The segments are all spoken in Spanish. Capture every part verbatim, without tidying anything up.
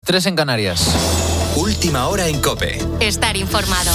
tres en Canarias. Última hora en COPE. Estar informado.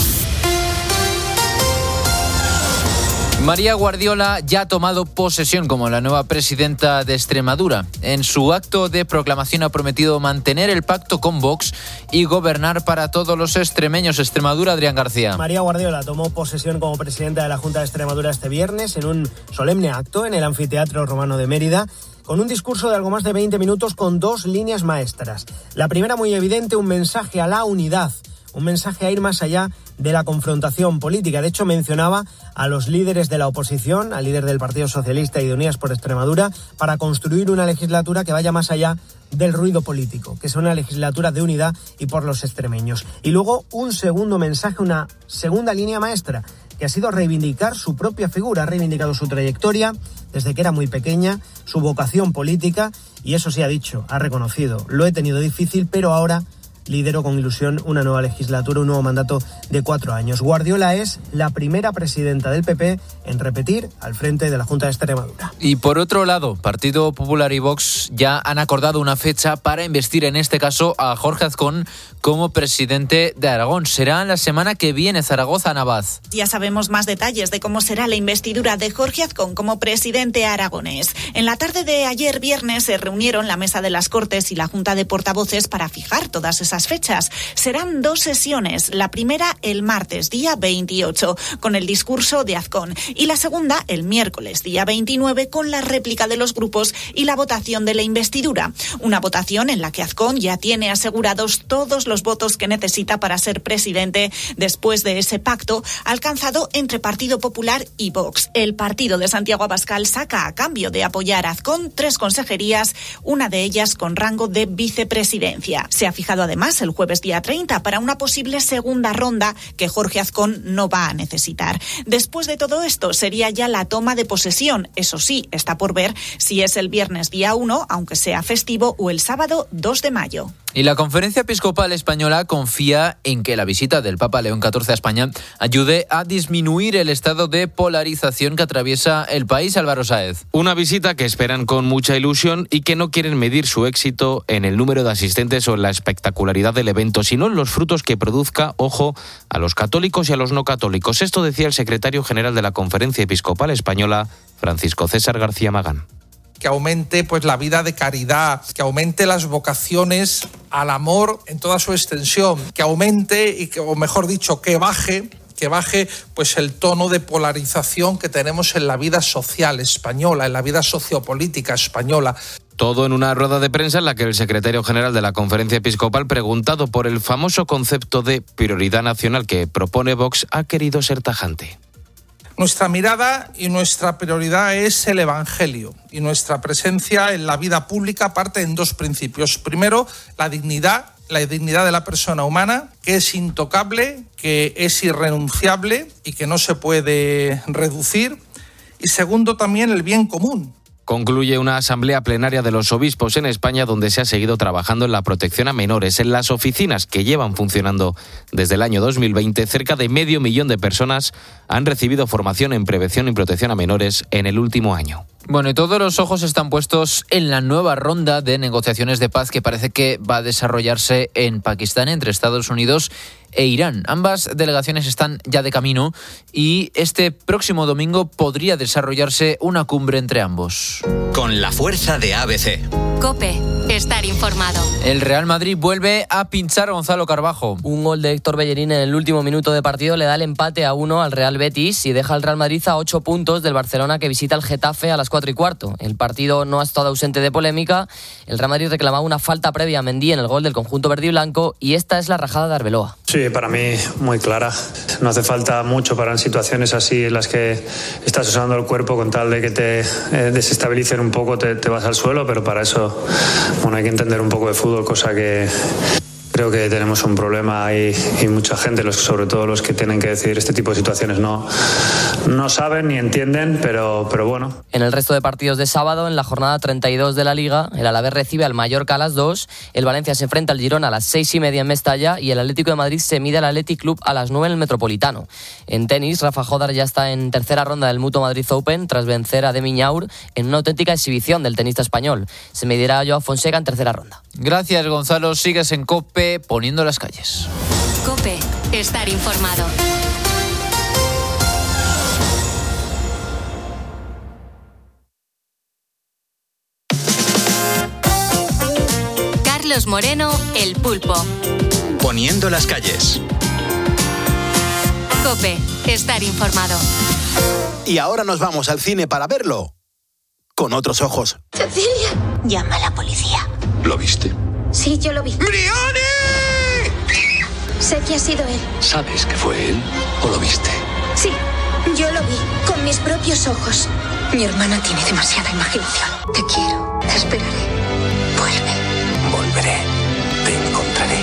María Guardiola ya ha tomado posesión como la nueva presidenta de Extremadura. En su acto de proclamación ha prometido mantener el pacto con Vox y gobernar para todos los extremeños. Extremadura, Adrián García. María Guardiola tomó posesión como presidenta de la Junta de Extremadura este viernes en un solemne acto en el Anfiteatro Romano de Mérida, con un discurso de algo más de veinte minutos con dos líneas maestras. La primera, muy evidente, un mensaje a la unidad, un mensaje a ir más allá de la confrontación política. De hecho, mencionaba a los líderes de la oposición, al líder del Partido Socialista y de Unidas por Extremadura, para construir una legislatura que vaya más allá del ruido político, que sea una legislatura de unidad y por los extremeños. Y luego un segundo mensaje, una segunda línea maestra, que ha sido reivindicar su propia figura. Ha reivindicado su trayectoria desde que era muy pequeña, su vocación política, y eso sí ha dicho, ha reconocido: lo he tenido difícil, pero ahora lidero con ilusión una nueva legislatura, un nuevo mandato de cuatro años. Guardiola es la primera presidenta del P P en repetir al frente de la Junta de Extremadura. Y por otro lado, Partido Popular y Vox ya han acordado una fecha para investir, en este caso, a Jorge Azcón como presidente de Aragón. Será la semana que viene. Zaragoza, Navaz. Ya sabemos más detalles de cómo será la investidura de Jorge Azcón como presidente aragonés. En la tarde de ayer viernes se reunieron la Mesa de las Cortes y la Junta de Portavoces para fijar todas esas fechas. Serán dos sesiones. La primera el martes, día veintiocho, con el discurso de Azcón, y la segunda el miércoles, día veintinueve, con la réplica de los grupos y la votación de la investidura. Una votación en la que Azcón ya tiene asegurados todos los votos que necesita para ser presidente después de ese pacto alcanzado entre Partido Popular y Vox. El partido de Santiago Abascal saca, a cambio de apoyar a Azcón, tres consejerías, una de ellas con rango de vicepresidencia. Se ha fijado además el jueves día treinta para una posible segunda ronda que Jorge Azcón no va a necesitar. Después de todo esto sería ya la toma de posesión. Eso sí, está por ver si es el viernes día uno, aunque sea festivo, o el sábado dos de mayo. Y la Conferencia Episcopal Española confía en que la visita del Papa León catorce a España ayude a disminuir el estado de polarización que atraviesa el país. Álvaro Sáez. Una visita que esperan con mucha ilusión y que no quieren medir su éxito en el número de asistentes o en la espectacularidad del evento, sino en los frutos que produzca, ojo, a los católicos y a los no católicos. Esto decía el secretario general de la Conferencia Episcopal Española, Francisco César García Magán. Que aumente pues la vida de caridad, que aumente las vocaciones al amor en toda su extensión, que aumente y que, o mejor dicho, que baje, que baje pues el tono de polarización que tenemos en la vida social española, en la vida sociopolítica española. Todo en una rueda de prensa en la que el secretario general de la Conferencia Episcopal, preguntado por el famoso concepto de prioridad nacional que propone Vox, ha querido ser tajante. Nuestra mirada y nuestra prioridad es el Evangelio, y nuestra presencia en la vida pública parte en dos principios. Primero, la dignidad, la dignidad de la persona humana, que es intocable, que es irrenunciable y que no se puede reducir. Y segundo, también el bien común. Concluye una asamblea plenaria de los obispos en España donde se ha seguido trabajando en la protección a menores. En las oficinas que llevan funcionando desde el año dos mil veinte, cerca de medio millón de personas han recibido formación en prevención y protección a menores en el último año. Bueno, y todos los ojos están puestos en la nueva ronda de negociaciones de paz que parece que va a desarrollarse en Pakistán entre Estados Unidos e Irán. Ambas delegaciones están ya de camino y este próximo domingo podría desarrollarse una cumbre entre ambos. Con la fuerza de A B C. COPE. Estar informado. El Real Madrid vuelve a pinchar a Gonzalo Carbajo. Un gol de Héctor Bellerín en el último minuto de partido le da el empate a uno al Real Betis y deja al Real Madrid a ocho puntos del Barcelona, que visita el Getafe a las cuatro y cuarto. El partido no ha estado ausente de polémica. El Real Madrid reclamaba una falta previa a Mendy en el gol del conjunto verde y blanco, y esta es la rajada de Arbeloa. Sí, para mí muy clara. No hace falta mucho para en situaciones así en las que estás usando el cuerpo con tal de que te eh, desestabilicen un poco, te, te vas al suelo, pero para eso, bueno, hay que entender un poco de fútbol, cosa que Creo que tenemos un problema y, y mucha gente, los, sobre todo los que tienen que decidir este tipo de situaciones, no, no saben ni entienden, pero, pero bueno. En el resto de partidos de sábado, en la jornada treinta y dos de la Liga, el Alavés recibe al Mallorca a las dos, el Valencia se enfrenta al Girona a las seis y media en Mestalla y el Atlético de Madrid se mide al Athletic Club a las nueve en el Metropolitano. En tenis, Rafa Jodar ya está en tercera ronda del Mutua Madrid Open tras vencer a Demi Ñaur en una auténtica exhibición del tenista español. Se medirá a Joao Fonseca en tercera ronda. Gracias, Gonzalo. Sigues en COPE poniendo las calles. COPE, estar informado. Carlos Moreno, El Pulpo. Poniendo las calles. COPE, estar informado. Y ahora nos vamos al cine para verlo con otros ojos. Cecilia, llama a la policía. ¿Lo viste? Sí, yo lo vi. ¡Brioni! Sé que ha sido él. ¿Sabes que fue él o lo viste? Sí, yo lo vi con mis propios ojos. Mi hermana tiene demasiada imaginación. Te quiero, te esperaré. Vuelve. Volveré. Te encontraré.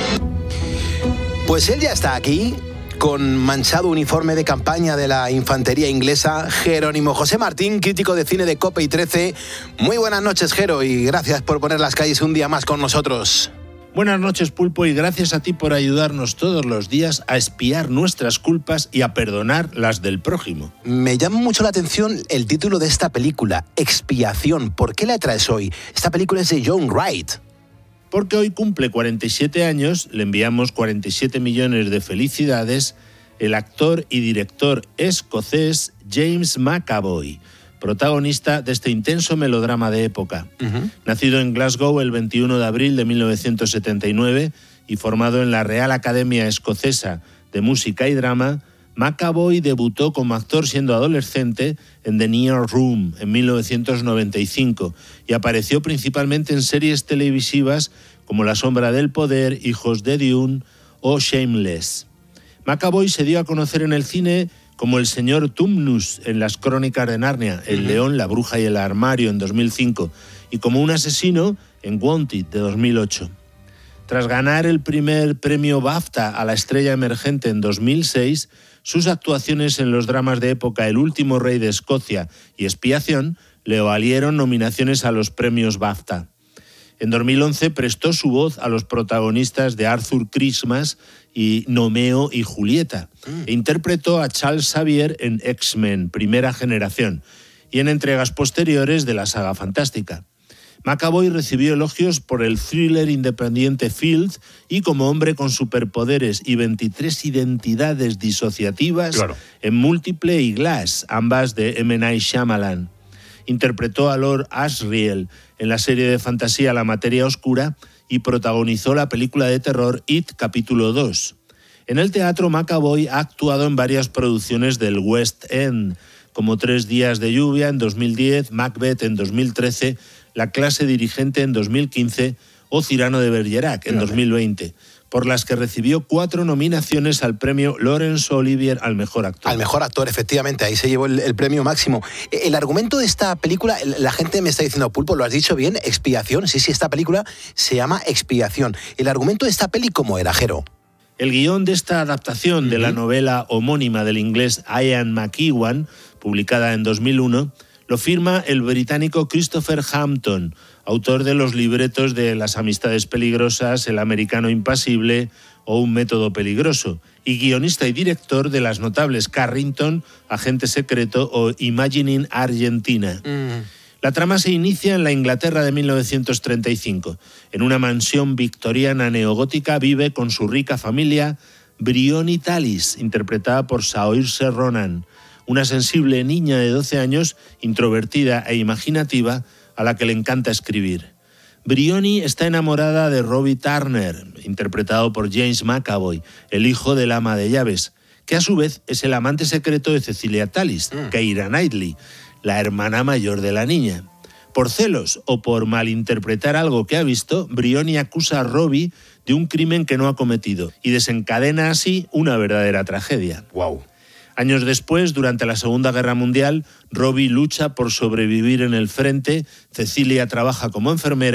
Pues él ya está aquí, con manchado uniforme de campaña de la infantería inglesa, Jerónimo José Martín, crítico de cine de COPE y trece. Muy buenas noches, Jero, y gracias por poner las calles un día más con nosotros. Buenas noches, Pulpo, y gracias a ti por ayudarnos todos los días a expiar nuestras culpas y a perdonar las del prójimo. Me llama mucho la atención el título de esta película, Expiación. ¿Por qué la traes hoy? Esta película es de John Wright. Porque hoy cumple cuarenta y siete años, le enviamos cuarenta y siete millones de felicidades, el actor y director escocés James McAvoy, protagonista de este intenso melodrama de época. Uh-huh. Nacido en Glasgow el veintiuno de abril de mil novecientos setenta y nueve y formado en la Real Academia Escocesa de Música y Drama, McAvoy debutó como actor siendo adolescente en The Near Room en mil novecientos noventa y cinco y apareció principalmente en series televisivas como La sombra del poder, Hijos de Dune o Shameless. McAvoy se dio a conocer en el cine como el señor Tumnus en Las Crónicas de Narnia, El uh-huh. León, la Bruja y el Armario en dos mil cinco y como un asesino en Wanted de dos mil ocho. Tras ganar el primer premio BAFTA a la estrella emergente en dos mil seis, sus actuaciones en los dramas de época El último rey de Escocia y Expiación le valieron nominaciones a los premios BAFTA. En dos mil once prestó su voz a los protagonistas de Arthur Christmas y Nomeo y Julieta, mm. e interpretó a Charles Xavier en X-Men, Primera Generación, y en entregas posteriores de la saga fantástica. McAvoy recibió elogios por el thriller independiente Field y como hombre con superpoderes y veintitrés identidades disociativas claro. en Múltiple y Glass, ambas de M. Night Shyamalan. Interpretó a Lord Asriel en la serie de fantasía La materia oscura y protagonizó la película de terror It, capítulo dos. En el teatro, McAvoy ha actuado en varias producciones del West End, como Tres días de lluvia en dos mil diez, Macbeth en dos mil trece, La clase dirigente en dos mil quince o Cyrano de Bergerac en dos mil veinte, por las que recibió cuatro nominaciones al premio Laurence Olivier al mejor actor. Al mejor actor, efectivamente, ahí se llevó el, el premio máximo. El argumento de esta película, la gente me está diciendo, Pulpo, lo has dicho bien, Expiación, sí, sí, esta película se llama Expiación. El argumento de esta peli, ¿cómo era, Jero? El guión de esta adaptación uh-huh. de la novela homónima del inglés Ian McEwan, publicada en dos mil uno, lo firma el británico Christopher Hampton, autor de los libretos de Las amistades peligrosas, El americano impasible o Un método peligroso, y guionista y director de las notables Carrington, Agente secreto o Imagining Argentina. Mm. La trama se inicia en la Inglaterra de mil novecientos treinta y cinco. En una mansión victoriana neogótica vive con su rica familia Brioni Tallis, interpretada por Saoirse Ronan, una sensible niña de doce años, introvertida e imaginativa, a la que le encanta escribir. Brioni está enamorada de Robbie Turner, interpretado por James McAvoy, el hijo del ama de llaves, que a su vez es el amante secreto de Cecilia Tallis, mm. Keira Knightley, la hermana mayor de la niña. Por celos o por malinterpretar algo que ha visto, Brioni acusa a Robbie de un crimen que no ha cometido y desencadena así una verdadera tragedia. Wow. Años después, durante la Segunda Guerra Mundial, Robbie lucha por sobrevivir en el frente, Cecilia trabaja como enfermera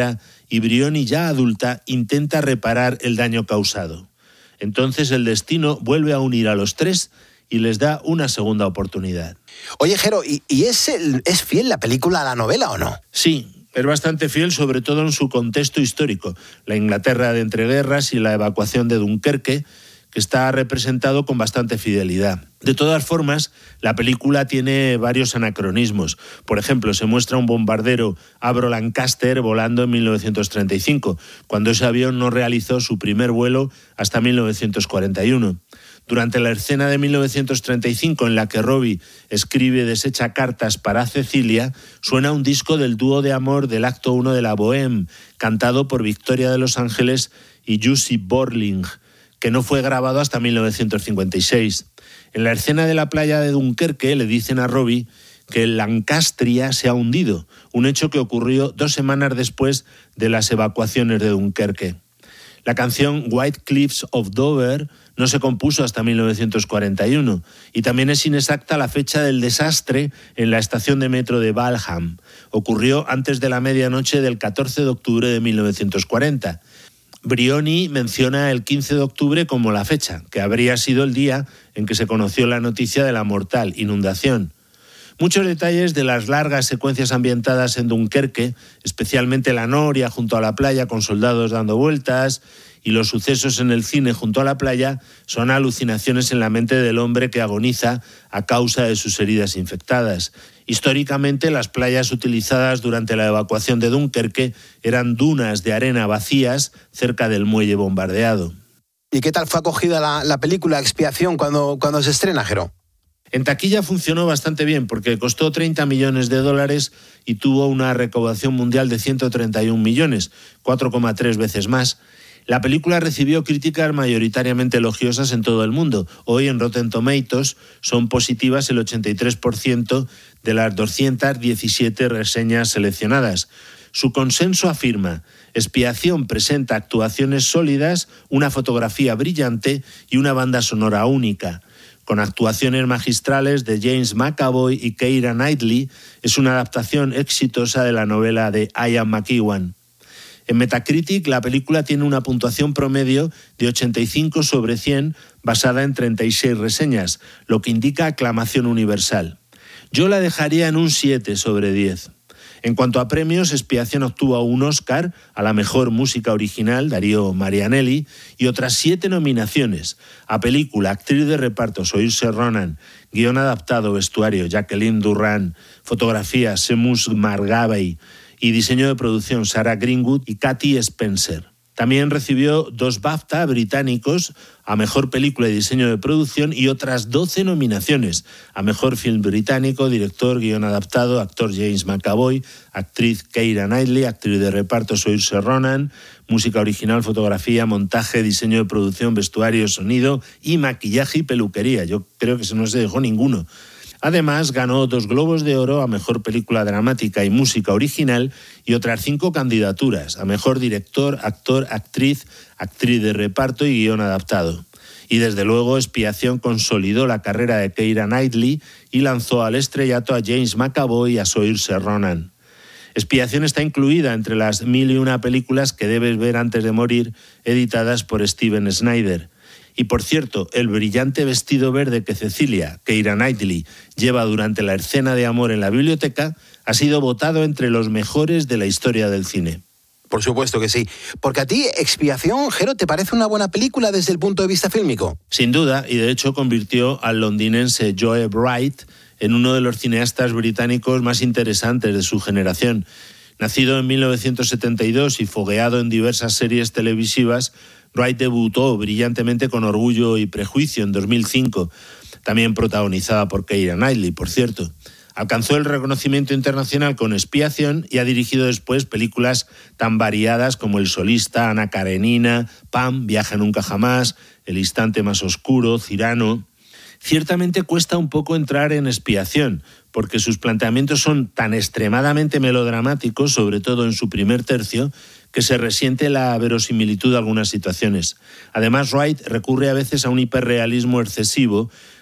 y Brioni, ya adulta, intenta reparar el daño causado. Entonces el destino vuelve a unir a los tres y les da una segunda oportunidad. Oye, Jero, ¿y, y es, el, es fiel la película a la novela o no? Sí. Es bastante fiel, sobre todo en su contexto histórico, la Inglaterra de entreguerras y la evacuación de Dunkerque, que está representado con bastante fidelidad. De todas formas, la película tiene varios anacronismos. Por ejemplo, se muestra un bombardero Avro Lancaster volando en mil novecientos treinta y cinco, cuando ese avión no realizó su primer vuelo hasta mil novecientos cuarenta y uno. Durante la escena de mil novecientos treinta y cinco en la que Robbie escribe y desecha cartas para Cecilia, suena un disco del dúo de amor del acto uno de la Bohème, cantado por Victoria de Los Ángeles y Jussi Björling, que no fue grabado hasta mil novecientos cincuenta y seis. En la escena de la playa de Dunkerque le dicen a Robbie que el Lancastria se ha hundido, un hecho que ocurrió dos semanas después de las evacuaciones de Dunkerque. La canción White Cliffs of Dover no se compuso hasta mil novecientos cuarenta y uno y también es inexacta la fecha del desastre en la estación de metro de Waltham. Ocurrió antes de la medianoche del catorce de octubre de mil novecientos cuarenta. Brioni menciona el quince de octubre como la fecha, que habría sido el día en que se conoció la noticia de la mortal inundación. Muchos detalles de las largas secuencias ambientadas en Dunkerque, especialmente la noria junto a la playa con soldados dando vueltas y los sucesos en el cine junto a la playa, son alucinaciones en la mente del hombre que agoniza a causa de sus heridas infectadas. Históricamente, las playas utilizadas durante la evacuación de Dunkerque eran dunas de arena vacías cerca del muelle bombardeado. ¿Y qué tal fue acogida la, la película Expiación cuando, cuando se estrena, Jero? En taquilla funcionó bastante bien porque costó treinta millones de dólares y tuvo una recaudación mundial de ciento treinta y un millones, cuatro coma tres veces más. La película recibió críticas mayoritariamente elogiosas en todo el mundo. Hoy en Rotten Tomatoes son positivas el ochenta y tres por ciento de las doscientas diecisiete reseñas seleccionadas. Su consenso afirma: Expiación presenta actuaciones sólidas, una fotografía brillante y una banda sonora única. Con actuaciones magistrales de James McAvoy y Keira Knightley, es una adaptación exitosa de la novela de Ian McEwan. En Metacritic, la película tiene una puntuación promedio de ochenta y cinco sobre cien, basada en treinta y seis reseñas, lo que indica aclamación universal. Yo la dejaría en un siete sobre diez. En cuanto a premios, Expiación obtuvo un Oscar a la mejor música original, Darío Marianelli, y otras siete nominaciones: a película, actriz de reparto, Saoirse Ronan, guión adaptado, vestuario, Jacqueline Durran, fotografía, Seamus Margavey, y diseño de producción, Sarah Greenwood y Katy Spencer. También recibió dos BAFTA británicos a Mejor Película y Diseño de Producción y otras doce nominaciones a Mejor Film Británico, Director, Guión Adaptado, Actor James McAvoy, Actriz Keira Knightley, Actriz de Reparto Saoirse Ronan, Música Original, Fotografía, Montaje, Diseño de Producción, Vestuario, Sonido y Maquillaje y Peluquería. Yo creo que se no se dejó ninguno. Además, ganó dos Globos de Oro a Mejor Película Dramática y Música Original y otras cinco candidaturas a Mejor Director, Actor, Actriz, Actriz de Reparto y Guión Adaptado. Y desde luego, Expiación consolidó la carrera de Keira Knightley y lanzó al estrellato a James McAvoy y a Saoirse Ronan. Expiación está incluida entre las mil y una películas que debes ver antes de morir, editadas por Steven Snyder. Y por cierto, el brillante vestido verde que Cecilia, Keira Knightley, lleva durante la escena de amor en la biblioteca ha sido votado entre los mejores de la historia del cine. Por supuesto que sí. Porque a ti, Expiación, Jero, ¿te parece una buena película desde el punto de vista fílmico? Sin duda, y de hecho convirtió al londinense Joe Bright en uno de los cineastas británicos más interesantes de su generación. Nacido en mil novecientos setenta y dos y fogueado en diversas series televisivas, Wright debutó brillantemente con Orgullo y Prejuicio en dos mil cinco, también protagonizada por Keira Knightley, por cierto. Alcanzó el reconocimiento internacional con Expiación y ha dirigido después películas tan variadas como El solista, Ana Karenina, Pam, Viaje nunca jamás, El instante más oscuro, Cyrano. Ciertamente cuesta un poco entrar en Expiación, porque sus planteamientos son tan extremadamente melodramáticos, sobre todo en su primer tercio, que se resiente la verosimilitud de algunas situaciones. Además, Wright recurre a veces a un hiperrealismo excesivo,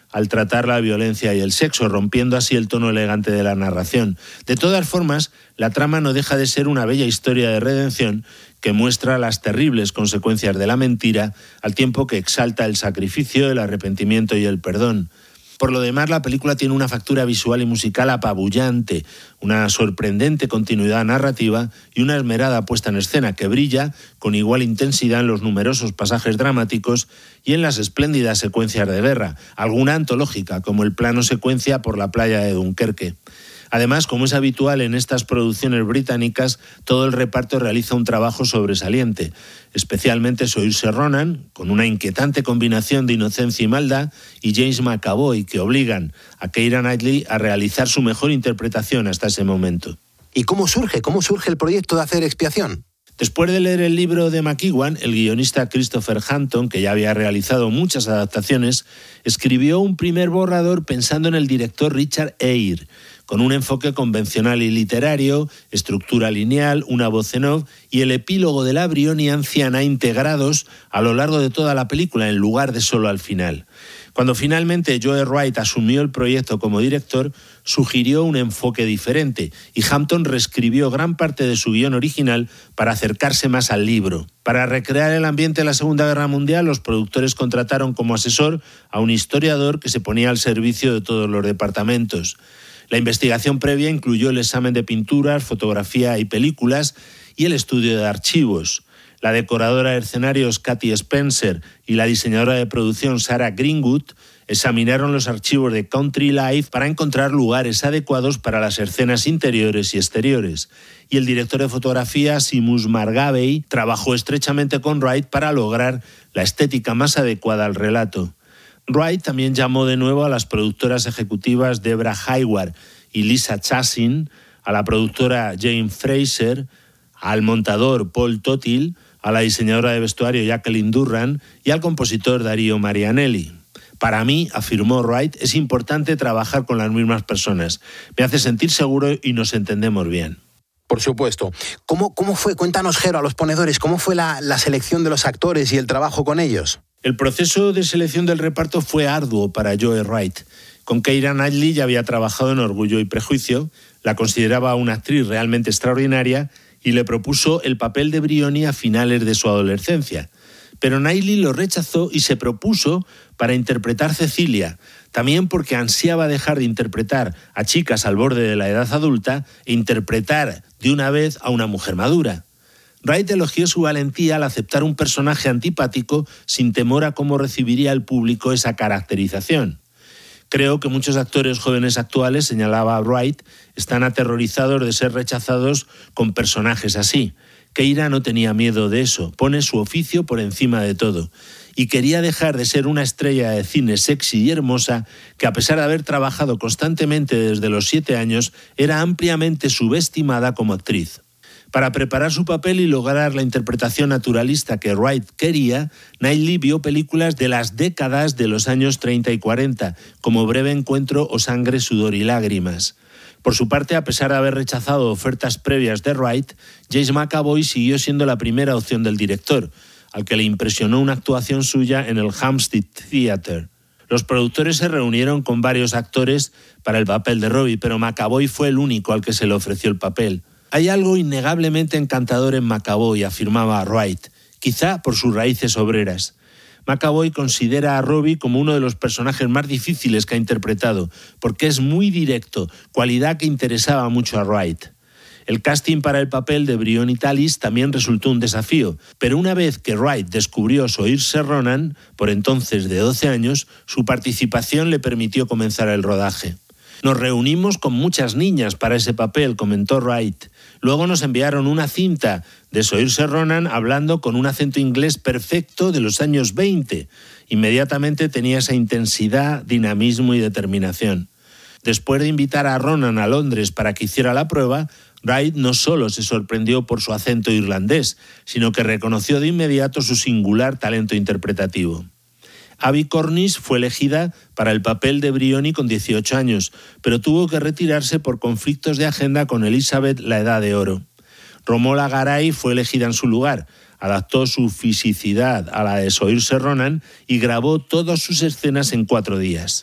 al tratar la violencia y el sexo, rompiendo así el tono elegante de la narración. De todas formas, la trama no deja de ser una bella historia de redención que muestra las terribles consecuencias de la mentira, al tiempo que exalta el sacrificio, el arrepentimiento y el perdón. Por lo demás, la película tiene una factura visual y musical apabullante, una sorprendente continuidad narrativa y una esmerada puesta en escena que brilla con igual intensidad en los numerosos pasajes dramáticos y en las espléndidas secuencias de guerra, alguna antológica, como el plano secuencia por la playa de Dunkerque. Además, como es habitual en estas producciones británicas, todo el reparto realiza un trabajo sobresaliente, especialmente Saoirse Ronan, con una inquietante combinación de inocencia y maldad, y James McAvoy, que obligan a Keira Knightley a realizar su mejor interpretación hasta ese momento. ¿Y cómo surge? ¿Cómo surge el proyecto de hacer Expiación? Después de leer el libro de McEwan, el guionista Christopher Hampton, que ya había realizado muchas adaptaciones, escribió un primer borrador pensando en el director Richard Eyre, con un enfoque convencional y literario, estructura lineal, una voz en off y el epílogo de la Brioni anciana integrados a lo largo de toda la película, en lugar de solo al final. Cuando finalmente Joe Wright asumió el proyecto como director, sugirió un enfoque diferente y Hampton reescribió gran parte de su guión original para acercarse más al libro. Para recrear el ambiente de la Segunda Guerra Mundial, los productores contrataron como asesor a un historiador que se ponía al servicio de todos los departamentos. La investigación previa incluyó el examen de pinturas, fotografía y películas y el estudio de archivos. La decoradora de escenarios Katy Spencer y la diseñadora de producción Sarah Greenwood examinaron los archivos de Country Life para encontrar lugares adecuados para las escenas interiores y exteriores. Y el director de fotografía, Seamus Margavey, trabajó estrechamente con Wright para lograr la estética más adecuada al relato. Wright también llamó de nuevo a las productoras ejecutivas Deborah Hayward y Lisa Chassin, a la productora Jane Fraser, al montador Paul Totil, a la diseñadora de vestuario Jacqueline Durran y al compositor Dario Marianelli. Para mí, afirmó Wright, es importante trabajar con las mismas personas. Me hace sentir seguro y nos entendemos bien. Por supuesto. ¿Cómo, cómo fue? Cuéntanos, Jero, a los ponedores, ¿cómo fue la, la selección de los actores y el trabajo con ellos? El proceso de selección del reparto fue arduo para Joe Wright. Con Keira Knightley ya había trabajado en Orgullo y Prejuicio, la consideraba una actriz realmente extraordinaria y le propuso el papel de Brioni a finales de su adolescencia. Pero Knightley lo rechazó y se propuso para interpretar Cecilia, también porque ansiaba dejar de interpretar a chicas al borde de la edad adulta e interpretar de una vez a una mujer madura. Wright elogió su valentía al aceptar un personaje antipático sin temor a cómo recibiría el público esa caracterización. Creo que muchos actores jóvenes actuales, señalaba Wright, están aterrorizados de ser rechazados con personajes así. Keira no tenía miedo de eso, pone su oficio por encima de todo. Y quería dejar de ser una estrella de cine sexy y hermosa que, a pesar de haber trabajado constantemente desde los siete años, era ampliamente subestimada como actriz. Para preparar su papel y lograr la interpretación naturalista que Wright quería, Knightley vio películas de las décadas de los años treinta y cuarenta, como Breve Encuentro o Sangre, Sudor y Lágrimas. Por su parte, a pesar de haber rechazado ofertas previas de Wright, James McAvoy siguió siendo la primera opción del director, al que le impresionó una actuación suya en el Hampstead Theatre. Los productores se reunieron con varios actores para el papel de Robbie, pero McAvoy fue el único al que se le ofreció el papel. Hay algo innegablemente encantador en McAvoy, afirmaba Wright, quizá por sus raíces obreras. McAvoy considera a Robbie como uno de los personajes más difíciles que ha interpretado, porque es muy directo, cualidad que interesaba mucho a Wright. El casting para el papel de Brioni Tallis también resultó un desafío, pero una vez que Wright descubrió Saoirse Ronan, por entonces de doce años, su participación le permitió comenzar el rodaje. Nos reunimos con muchas niñas para ese papel, comentó Wright. Luego nos enviaron una cinta de Saoirse Ronan hablando con un acento inglés perfecto de los años veinte. Inmediatamente tenía esa intensidad, dinamismo y determinación. Después de invitar a Ronan a Londres para que hiciera la prueba, Wright no solo se sorprendió por su acento irlandés, sino que reconoció de inmediato su singular talento interpretativo. Abby Cornish fue elegida para el papel de Brioni con dieciocho años, pero tuvo que retirarse por conflictos de agenda con Elizabeth la Edad de Oro. Romola Garai fue elegida en su lugar, adaptó su fisicidad a la de Saoirse Ronan y grabó todas sus escenas en cuatro días.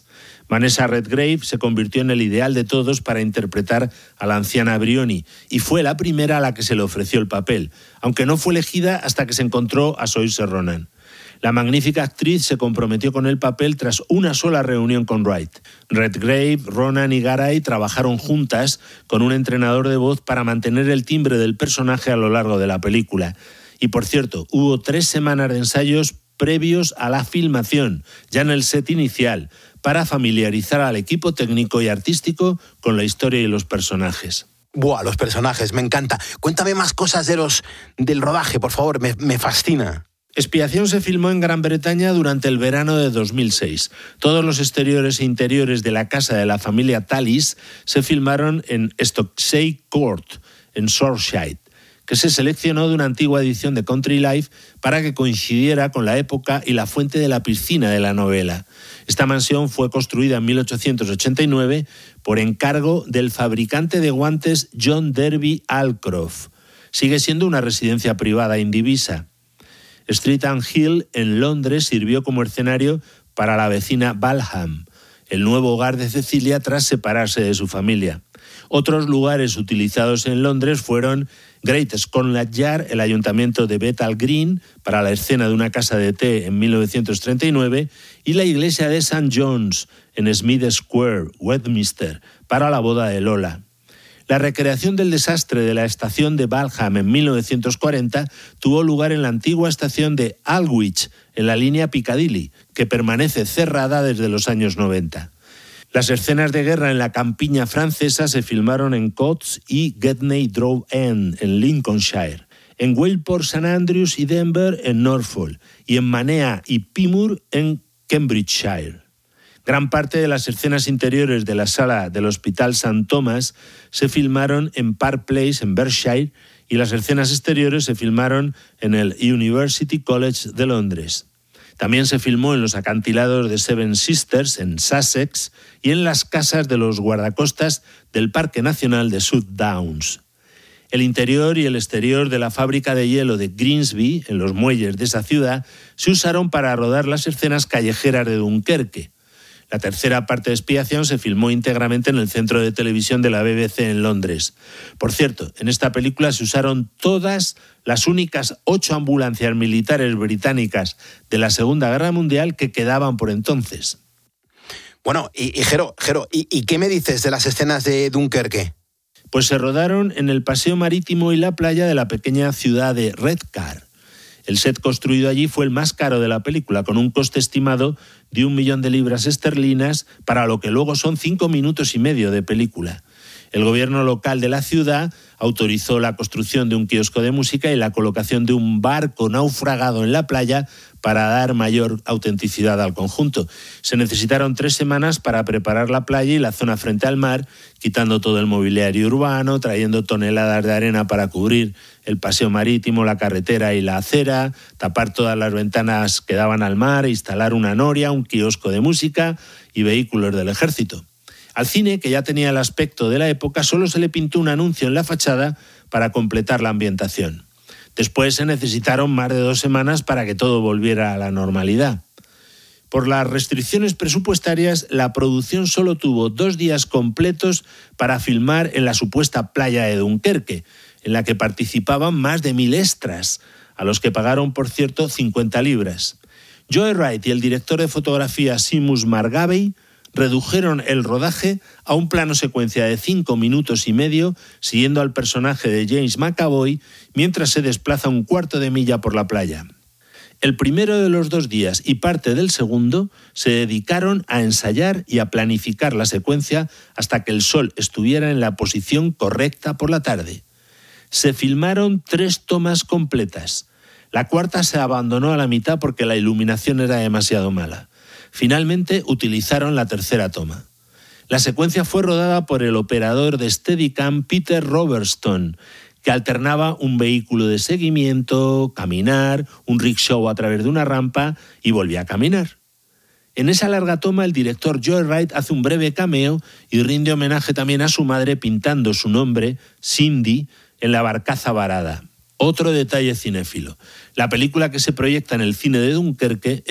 Vanessa Redgrave se convirtió en el ideal de todos para interpretar a la anciana Brioni y fue la primera a la que se le ofreció el papel, aunque no fue elegida hasta que se encontró a Saoirse Ronan. La magnífica actriz se comprometió con el papel tras una sola reunión con Wright. Redgrave, Ronan y Garay trabajaron juntas con un entrenador de voz para mantener el timbre del personaje a lo largo de la película. Y por cierto, hubo tres semanas de ensayos previos a la filmación, ya en el set inicial, para familiarizar al equipo técnico y artístico con la historia y los personajes. Buah, los personajes, me encanta. Cuéntame más cosas de los, del rodaje, por favor, me, me fascina. Expiación se filmó en Gran Bretaña durante el verano de dos mil seis. Todos los exteriores e interiores de la casa de la familia Tallis se filmaron en Stokesay Court, en Shropshire, que se seleccionó de una antigua edición de Country Life para que coincidiera con la época y la fuente de la piscina de la novela. Esta mansión fue construida en mil ochocientos ochenta y nueve por encargo del fabricante de guantes John Derby Alcroft. Sigue siendo una residencia privada indivisa. Streatham Hill, en Londres, sirvió como escenario para la vecina Balham, el nuevo hogar de Cecilia tras separarse de su familia. Otros lugares utilizados en Londres fueron Great Scotland Yard, el ayuntamiento de Bethnal Green, para la escena de una casa de té en mil novecientos treinta y nueve, y la iglesia de Saint John's, en Smith Square, Westminster, para la boda de Lola. La recreación del desastre de la estación de Balham en mil novecientos cuarenta tuvo lugar en la antigua estación de Aldwych, en la línea Piccadilly, que permanece cerrada desde los años noventa. Las escenas de guerra en la campiña francesa se filmaron en Coutts y Gedney Grove End, en Lincolnshire, en Wayport, Saint Andrews y Denver, en Norfolk, y en Manea y Plymouth, en Cambridgeshire. Gran parte de las escenas interiores de la sala del Hospital Saint Thomas se filmaron en Park Place, en Berkshire, y las escenas exteriores se filmaron en el University College de Londres. También se filmó en los acantilados de Seven Sisters, en Sussex, y en las casas de los guardacostas del Parque Nacional de South Downs. El interior y el exterior de la fábrica de hielo de Grimsby, en los muelles de esa ciudad, se usaron para rodar las escenas callejeras de Dunkerque. La tercera parte de Expiación se filmó íntegramente en el centro de televisión de la B B C en Londres. Por cierto, en esta película se usaron todas las únicas ocho ambulancias militares británicas de la Segunda Guerra Mundial que quedaban por entonces. Bueno, y, y Jero, Jero, ¿y, ¿y qué me dices de las escenas de Dunkerque? Pues se rodaron en el paseo marítimo y la playa de la pequeña ciudad de Redcar. El set construido allí fue el más caro de la película, con un coste estimado de un millón de libras esterlinas, para lo que luego son cinco minutos y medio de película. El gobierno local de la ciudad autorizó la construcción de un kiosco de música y la colocación de un barco naufragado en la playa para dar mayor autenticidad al conjunto. Se necesitaron tres semanas para preparar la playa y la zona frente al mar, quitando todo el mobiliario urbano, trayendo toneladas de arena para cubrir el paseo marítimo, la carretera y la acera, tapar todas las ventanas que daban al mar, instalar una noria, un kiosco de música y vehículos del ejército. Al cine, que ya tenía el aspecto de la época, solo se le pintó un anuncio en la fachada para completar la ambientación. Después se necesitaron más de dos semanas para que todo volviera a la normalidad. Por las restricciones presupuestarias, la producción solo tuvo dos días completos para filmar en la supuesta playa de Dunkerque, en la que participaban más de mil extras, a los que pagaron, por cierto, cincuenta libras. Joe Wright y el director de fotografía Seamus Margavey redujeron el rodaje a un plano secuencia de cinco minutos y medio, siguiendo al personaje de James McAvoy mientras se desplaza un cuarto de milla por la playa. El primero de los dos días y parte del segundo se dedicaron a ensayar y a planificar la secuencia hasta que el sol estuviera en la posición correcta por la tarde. Se filmaron tres tomas completas. La cuarta se abandonó a la mitad porque la iluminación era demasiado mala. Finalmente utilizaron la tercera toma. La secuencia fue rodada por el operador de Steadicam Peter Robertson, que alternaba un vehículo de seguimiento, caminar, un rickshaw a través de una rampa y volvía a caminar. En esa larga toma el director Joe Wright hace un breve cameo y rinde homenaje también a su madre pintando su nombre, Cindy, en la barcaza varada. Otro detalle cinéfilo. La película que se proyecta en el cine de Dunkerque es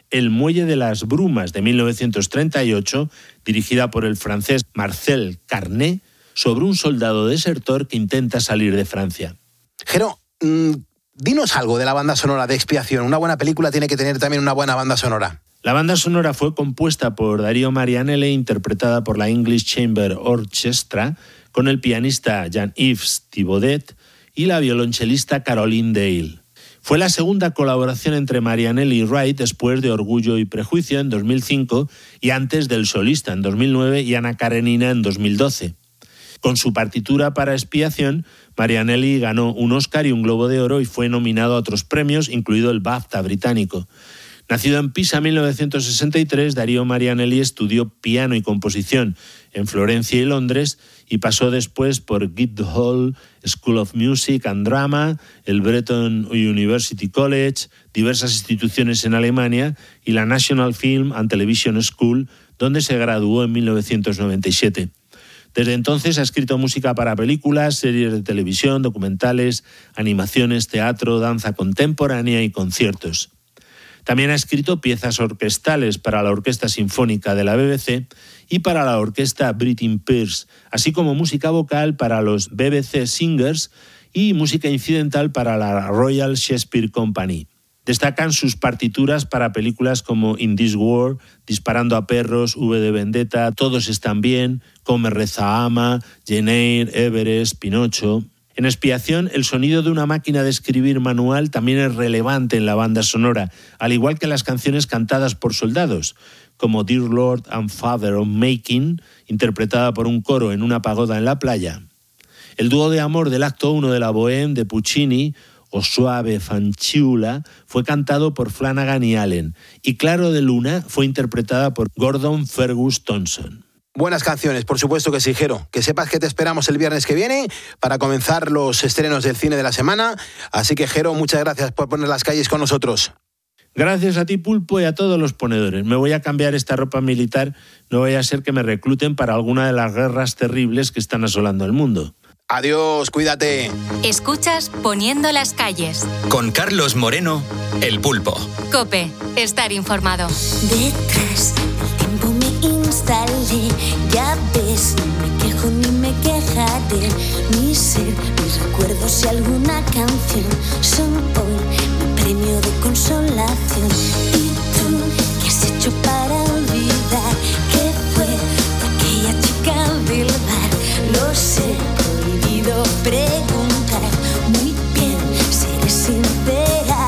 El muelle de las brumas de mil novecientos treinta y ocho, dirigida por el francés Marcel Carné, sobre un soldado desertor que intenta salir de Francia. Jero, mmm, dinos algo de la banda sonora de Expiación. Una buena película tiene que tener también una buena banda sonora. La banda sonora fue compuesta por Dario Marianelli e interpretada por la English Chamber Orchestra, con el pianista Jean-Yves Thibaudet y la violonchelista Caroline Dale. Fue la segunda colaboración entre Marianelli y Wright después de Orgullo y Prejuicio en dos mil cinco y antes del Solista en dos mil nueve y Ana Karenina en dos mil doce. Con su partitura para Expiación, Marianelli ganó un Oscar y un Globo de Oro y fue nominado a otros premios, incluido el BAFTA británico. Nacido en Pisa en mil novecientos sesenta y tres, Dario Marianelli estudió piano y composición en Florencia y Londres y pasó después por Guildhall School of Music and Drama, el Breton University College, diversas instituciones en Alemania y la National Film and Television School, donde se graduó en mil novecientos noventa y siete. Desde entonces ha escrito música para películas, series de televisión, documentales, animaciones, teatro, danza contemporánea y conciertos. También ha escrito piezas orquestales para la Orquesta Sinfónica de la B B C y para la Orquesta Britten Peirce, así como música vocal para los B B C Singers y música incidental para la Royal Shakespeare Company. Destacan sus partituras para películas como In This War, Disparando a perros, V de Vendetta, Todos están bien, Come, reza, ama, Jane Eyre, Everest, Pinocho. En Expiación, el sonido de una máquina de escribir manual también es relevante en la banda sonora, al igual que las canciones cantadas por soldados, como Dear Lord and Father of Making, interpretada por un coro en una pagoda en la playa. El dúo de amor del acto uno de la Bohème de Puccini, O Suave Fanciulla, fue cantado por Flanagan y Allen, y Claro de Luna fue interpretada por Gordon Fergus Thompson. Buenas canciones, por supuesto que sí, Jero. Que sepas que te esperamos el viernes que viene para comenzar los estrenos del cine de la semana. Así que, Jero, muchas gracias por poner las calles con nosotros. Gracias a ti, Pulpo, y a todos los ponedores. Me voy a cambiar esta ropa militar, no vaya a ser que me recluten para alguna de las guerras terribles que están asolando el mundo. Adiós, cuídate. Escuchas Poniendo las calles. Con Carlos Moreno, El Pulpo. COPE, estar informado. Detrás del tiempo me instalé, ya ves, no me quejo ni me quejaré. Mi ser, mis recuerdos y alguna canción son hoy mi premio de consolación. ¿Y tú qué has hecho para olvidar qué fue aquella chica del bar? Lo sé, prohibido preguntar, muy bien, seré sincera.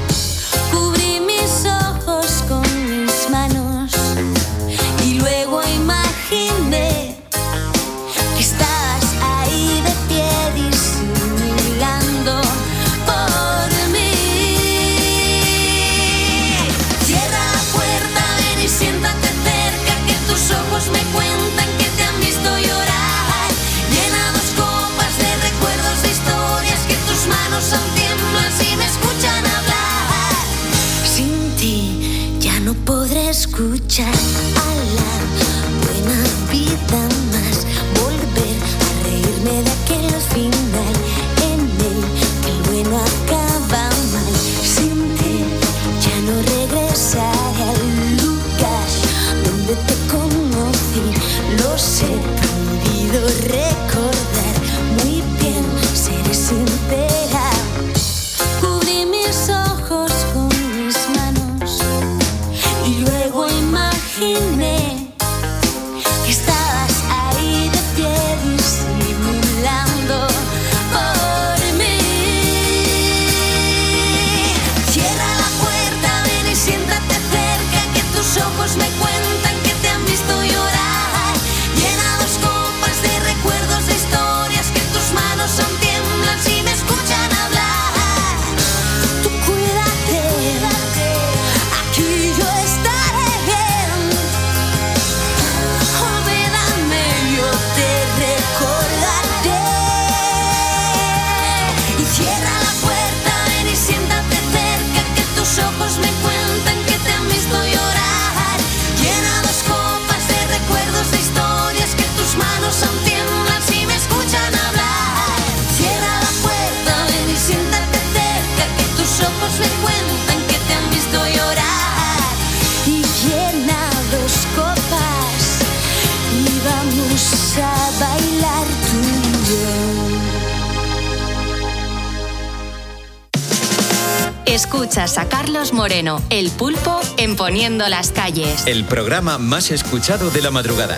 Cubrí mis ojos con mis manos y luego imaginé que estabas ahí de pie disimulando por mí. Cierra la puerta, ven y siéntate cerca, que tus ojos me cuentan que te han visto llorar. Llena dos copas de recuerdos, de historias, que tus manos aún tiemblan si me escuchan hablar. Sin ti ya no podré escuchar a la buena vida más, volver a reírme de aquel final en el que el bueno acaba mal. Sin ti ya no regresaré al lugar donde te conocí. Lo sé, prohibido recordar, muy bien, seré sincera. Cubrí mis ojos con mis manos y luego imaginé que estabas ahí de pie disimulando por mí. Cierra la puerta, ven y siéntate cerca, que tus ojos me cuentan que te han visto llorar. Llena dos copas de recuerdos, de historias, que tus manos aún tiemblan si me escuchan hablar. Tú cuídate, aquí yo estaré bien. Olvídame, yo te recordaré. Y cierra la puerta, ven y siéntate cerca, que tus ojos me cuentan que te han visto llorar. Escuchas a Carlos Moreno, el Pulpo, en Poniendo las Calles. El programa más escuchado de la madrugada.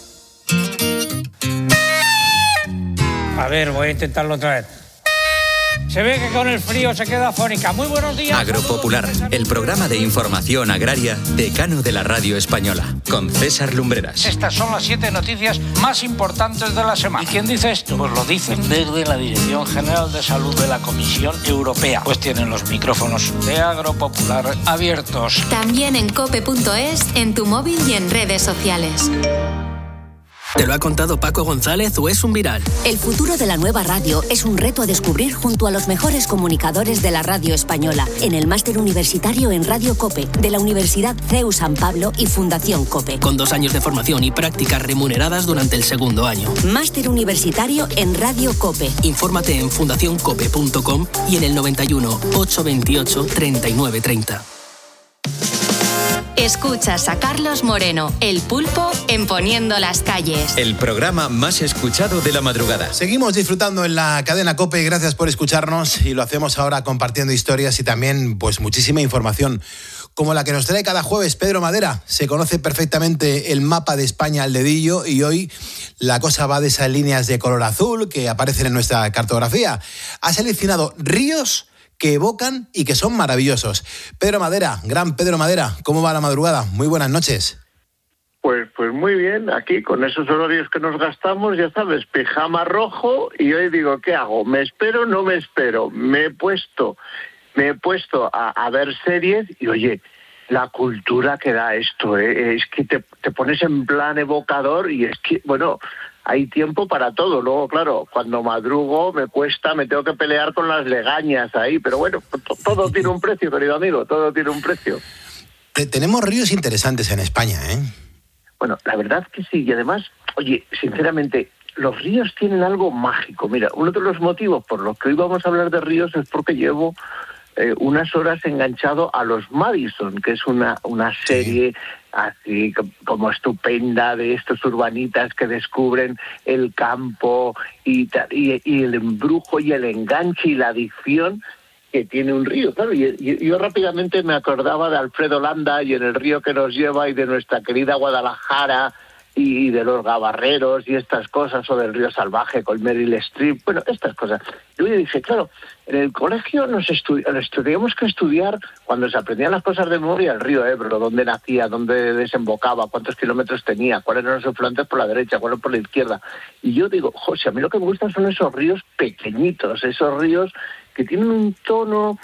A ver, voy a intentarlo otra vez. Se ve que con el frío se queda afónica. Muy buenos días. Agropopular, el programa de información agraria decano de la radio española, con César Lumbreras. Estas son las siete noticias más importantes de la semana. ¿Y quién dice esto? Pues lo dicen desde la Dirección General de Salud de la Comisión Europea. Pues tienen los micrófonos de Agropopular abiertos. También en cope punto es, en tu móvil y en redes sociales. ¿Te lo ha contado Paco González o es un viral? El futuro de la nueva radio es un reto a descubrir junto a los mejores comunicadores de la radio española en el máster universitario en Radio COPE de la Universidad C E U San Pablo y Fundación COPE. Con dos años de formación y prácticas remuneradas durante el segundo año. Máster universitario en Radio COPE. Infórmate en fundación cope punto com y en el noventa y uno, ochocientos veintiocho, treinta y nueve treinta. Escuchas a Carlos Moreno, el Pulpo, en Poniendo las Calles. El programa más escuchado de la madrugada. Seguimos disfrutando en la cadena COPE, gracias por escucharnos y lo hacemos ahora compartiendo historias y también pues muchísima información como la que nos trae cada jueves Pedro Madera. Se conoce perfectamente el mapa de España al dedillo y hoy la cosa va de esas líneas de color azul que aparecen en nuestra cartografía. Ha seleccionado ríos que evocan y que son maravillosos. Pedro Madera, gran Pedro Madera, ¿cómo va la madrugada? Muy buenas noches. Pues, pues muy bien, aquí con esos horarios que nos gastamos, ya sabes, pijama rojo, y hoy digo, ¿qué hago? ¿Me espero o no me espero? Me he puesto, me he puesto a, a ver series y oye, la cultura que da esto, ¿eh? Es que te, te pones en plan evocador y es que, bueno, hay tiempo para todo. Luego, claro, cuando madrugo me cuesta, me tengo que pelear con las legañas ahí, pero bueno, todo tiene un precio, querido amigo, todo tiene un precio. Tenemos ríos interesantes en España, ¿eh? Bueno, la verdad que sí, y además, oye, sinceramente, los ríos tienen algo mágico. Mira, uno de los motivos por los que hoy vamos a hablar de ríos es porque llevo eh, unas horas enganchado a los Madison, que es una, una serie así como estupenda de estos urbanitas que descubren el campo y, y, y el embrujo y el enganche y la adicción que tiene un río. Claro, y, y yo rápidamente me acordaba de Alfredo Landa y en el río que nos lleva y de nuestra querida Guadalajara y de los gabarreros y estas cosas, o del río salvaje con Meryl Streep, bueno, estas cosas. Y yo dije, claro, en el colegio nos estu- teníamos que estudiar, cuando se aprendían las cosas de memoria, el río Ebro, dónde nacía, dónde desembocaba, cuántos kilómetros tenía, cuáles eran sus flantes por la derecha, cuáles por la izquierda. Y yo digo, José, a mí lo que me gustan son esos ríos pequeñitos, esos ríos que tienen un tono,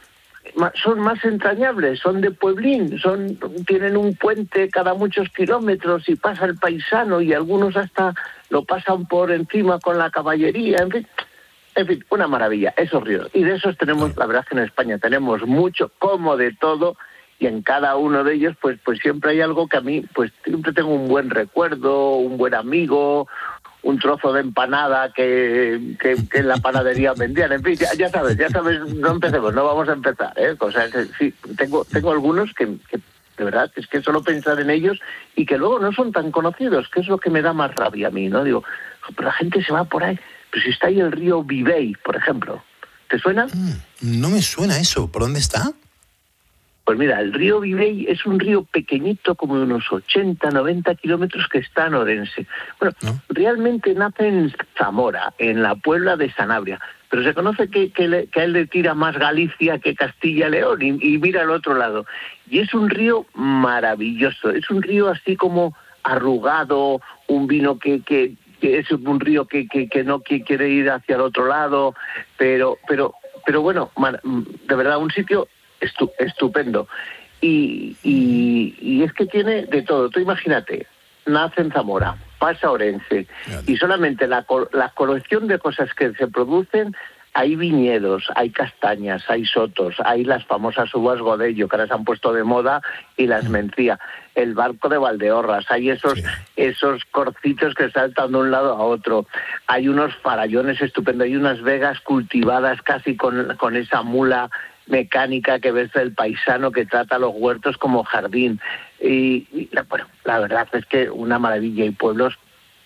son más entrañables, son de pueblín, son tienen un puente cada muchos kilómetros y pasa el paisano y algunos hasta lo pasan por encima con la caballería, en fin, en fin, una maravilla, esos ríos. Y de esos tenemos, la verdad que en España tenemos mucho, como de todo, y en cada uno de ellos pues pues siempre hay algo que a mí, pues siempre tengo un buen recuerdo, un buen amigo, un trozo de empanada que, que, que en la panadería vendían, en fin, ya, ya sabes, ya sabes, no empecemos, no vamos a empezar, ¿eh? O sea, que sí, tengo, tengo algunos que, que de verdad es que solo pensar en ellos y que luego no son tan conocidos, que es lo que me da más rabia a mí, ¿no? Digo, pero la gente se va por ahí, pero si está ahí el río Vivey, por ejemplo, ¿te suena? Mm, no me suena eso, ¿por dónde está? Pues mira, el río Vivey es un río pequeñito, como de unos ochenta, noventa kilómetros, que está en Orense. Bueno, ¿no? Realmente nace en Zamora, en la Puebla de Sanabria, pero se conoce que, que, le, que a él le tira más Galicia que Castilla y León, y, y mira al otro lado. Y es un río maravilloso, es un río así como arrugado, un vino que... que, que es un río que, que, que no que quiere ir hacia el otro lado, pero, pero, pero bueno, de verdad, un sitio Estu- estupendo y, y, y es que tiene de todo. Tú imagínate, nace en Zamora, pasa a Orense y solamente la, la colección de cosas que se producen, hay viñedos, hay castañas, hay sotos, hay las famosas uvas Godello que ahora se han puesto de moda y las mencía, el barco de Valdeorras, hay esos sí. esos corcitos que saltan de un lado a otro, hay unos farallones estupendos, hay unas vegas cultivadas casi con, con esa mula mecánica que ves del paisano que trata los huertos como jardín y, y la, bueno, la verdad es que una maravilla, y pueblos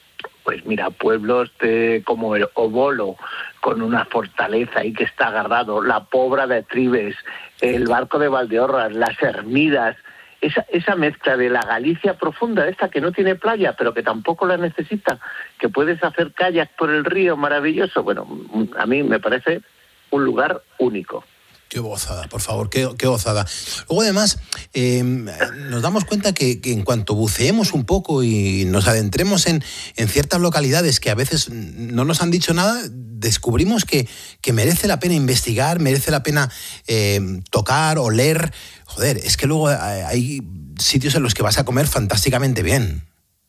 Pues mira, pueblos de, como el Obolo, con una fortaleza ahí que está agarrado, la Pobra de Tribes, el Barco de Valdeorras, las Hermidas, esa, esa mezcla de la Galicia profunda, esta que no tiene playa, pero que tampoco la necesita, que puedes hacer kayak por el río, maravilloso. Bueno, a mí me parece un lugar único. Qué gozada, por favor, qué, qué gozada. Luego, además, eh, nos damos cuenta que, que en cuanto buceemos un poco y nos adentremos en, en ciertas localidades que a veces no nos han dicho nada, descubrimos que, que merece la pena investigar, merece la pena eh, tocar, oler. Joder, es que luego hay sitios en los que vas a comer fantásticamente bien.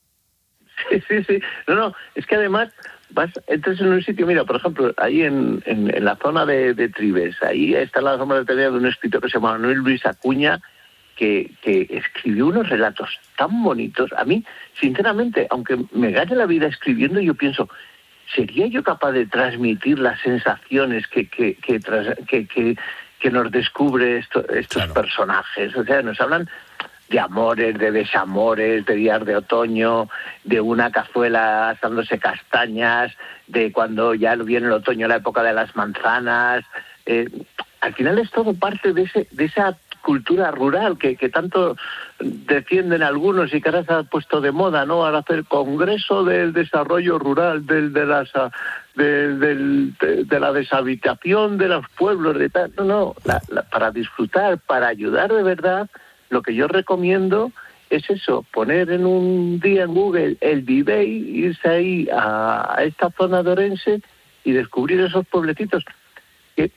Sí, sí, sí. No, no, es que además... Vas, entras en un sitio, mira, por ejemplo, ahí en, en, en la zona de, de Tribes, ahí está la sombra de teoría de un escritor que se llama Manuel Luis Acuña, que, que escribió unos relatos tan bonitos. A mí, sinceramente, aunque me gane la vida escribiendo, yo pienso, ¿sería yo capaz de transmitir las sensaciones que, que, que, que, que, que nos descubre esto, estos claro. personajes? O sea, nos hablan de amores, de desamores, de días de otoño, de una cazuela asándose castañas, de cuando ya viene el otoño, la época de las manzanas. Eh, al final es todo parte de ese de esa cultura rural que, que tanto defienden algunos y que ahora se ha puesto de moda, ¿no? Ahora hacer congreso del desarrollo rural, del de las de, del, de, de la deshabitación de los pueblos, de tal. No, no, la, la, para disfrutar, para ayudar de verdad. Lo que yo recomiendo es eso, poner en un día en Google el Vivey, irse ahí a, a esta zona de Orense y descubrir esos pueblecitos que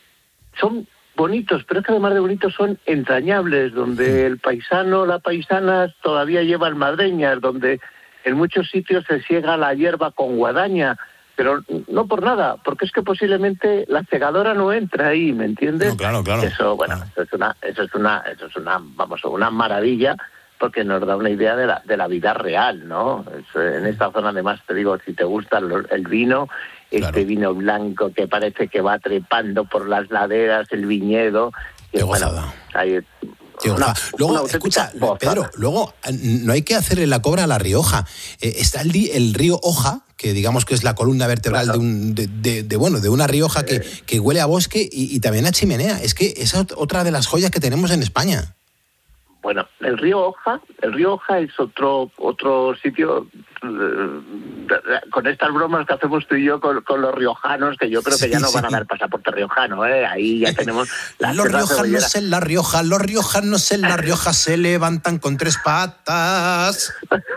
son bonitos, pero es que además de bonitos son entrañables, donde el paisano, la paisana todavía llevan madreñas, donde en muchos sitios se siega la hierba con guadaña, pero no por nada, porque es que posiblemente la segadora no entra ahí, ¿me entiendes? No, claro, claro. Eso, bueno, claro. eso es una, eso es una, eso es una, vamos, una maravilla, porque nos da una idea de la, de la vida real, ¿no? Es, en esta zona, además, te digo, si te gusta el, el vino, este claro. vino blanco que parece que va trepando por las laderas, el viñedo, Qué y bueno, gozada. hay Una, luego, una escucha, bozada. Pedro, luego no hay que hacerle la cobra a La Rioja. Eh, está el, el río Oja, que digamos que es la columna vertebral claro. de, un, de, de, de, bueno, de una Rioja que, que huele a bosque y, y también a chimenea. Es que esa es otra de las joyas que tenemos en España. Bueno, el río Oja, el río Oja es otro otro sitio eh, con estas bromas que hacemos tú y yo con, con los riojanos, que yo creo que sí, ya no sí. van a dar pasaporte riojano, ¿eh? Ahí ya tenemos... La los riojanos en La Rioja, los riojanos en La Rioja se levantan con tres patas.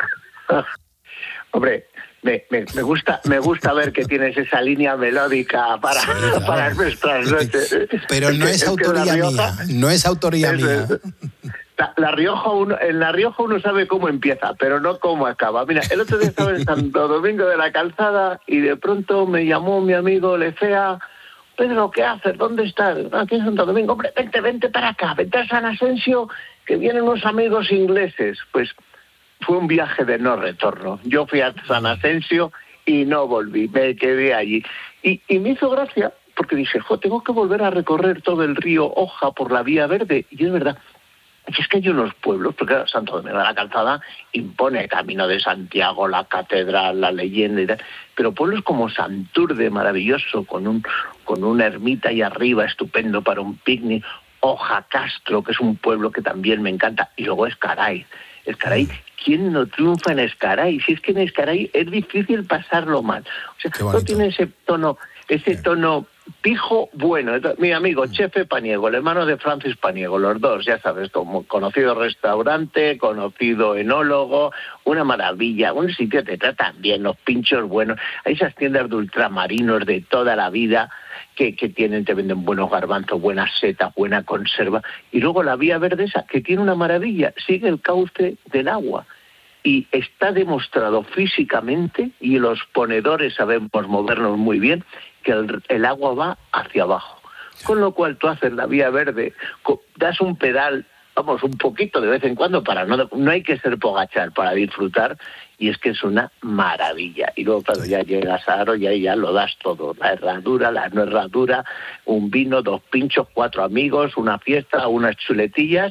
Hombre... Me, me, me gusta me gusta ver que tienes esa línea melódica para, sí, claro. para nuestras noches. Pero no es, es autoría Rioja, mía, no es autoría es, mía. La, la Rioja uno, en La Rioja uno sabe cómo empieza, pero no cómo acaba. Mira, el otro día estaba en Santo Domingo de la Calzada y de pronto me llamó mi amigo Lefea. Pedro, ¿qué haces? ¿Dónde estás? Aquí en Santo Domingo. Hombre, vente, vente para acá, vente a San Asensio, que vienen unos amigos ingleses. Pues... fue un viaje de no retorno. Yo fui a San Asensio y no volví, me quedé allí. Y, y me hizo gracia porque dije, jo, tengo que volver a recorrer todo el río Oja por la Vía Verde. Y es verdad, y es que hay unos pueblos, porque Santo Domingo de la Calzada impone Camino de Santiago, la catedral, la leyenda y tal, pero pueblos como Santurde, maravilloso, con un con una ermita ahí arriba, estupendo para un picnic, Oja Castro, que es un pueblo que también me encanta, y luego Escaray. Escaray, ¿quién no triunfa en Escaray? Si es que en Escaray es difícil pasarlo mal. O sea, no tiene ese tono, ese tono pijo bueno. Mi amigo Chefe Paniego, el hermano de Francis Paniego, los dos, ya sabes, como conocido restaurante, conocido enólogo, una maravilla, un sitio que te tratan bien, los pinchos buenos, hay esas tiendas de ultramarinos de toda la vida, que, que tienen, te venden buenos garbanzos, buenas setas, buena conserva, y luego la Vía Verde esa, que tiene una maravilla, sigue el cauce del agua, y está demostrado físicamente, y los ponedores sabemos movernos muy bien, que el, el agua va hacia abajo, con lo cual tú haces la Vía Verde, das un pedal, vamos, un poquito de vez en cuando, para no, no hay que ser Pogachar para disfrutar, y es que es una maravilla. Y luego cuando ya llegas a Aro, ya, ya lo das todo, la herradura, la no herradura, un vino, dos pinchos, cuatro amigos, una fiesta, unas chuletillas,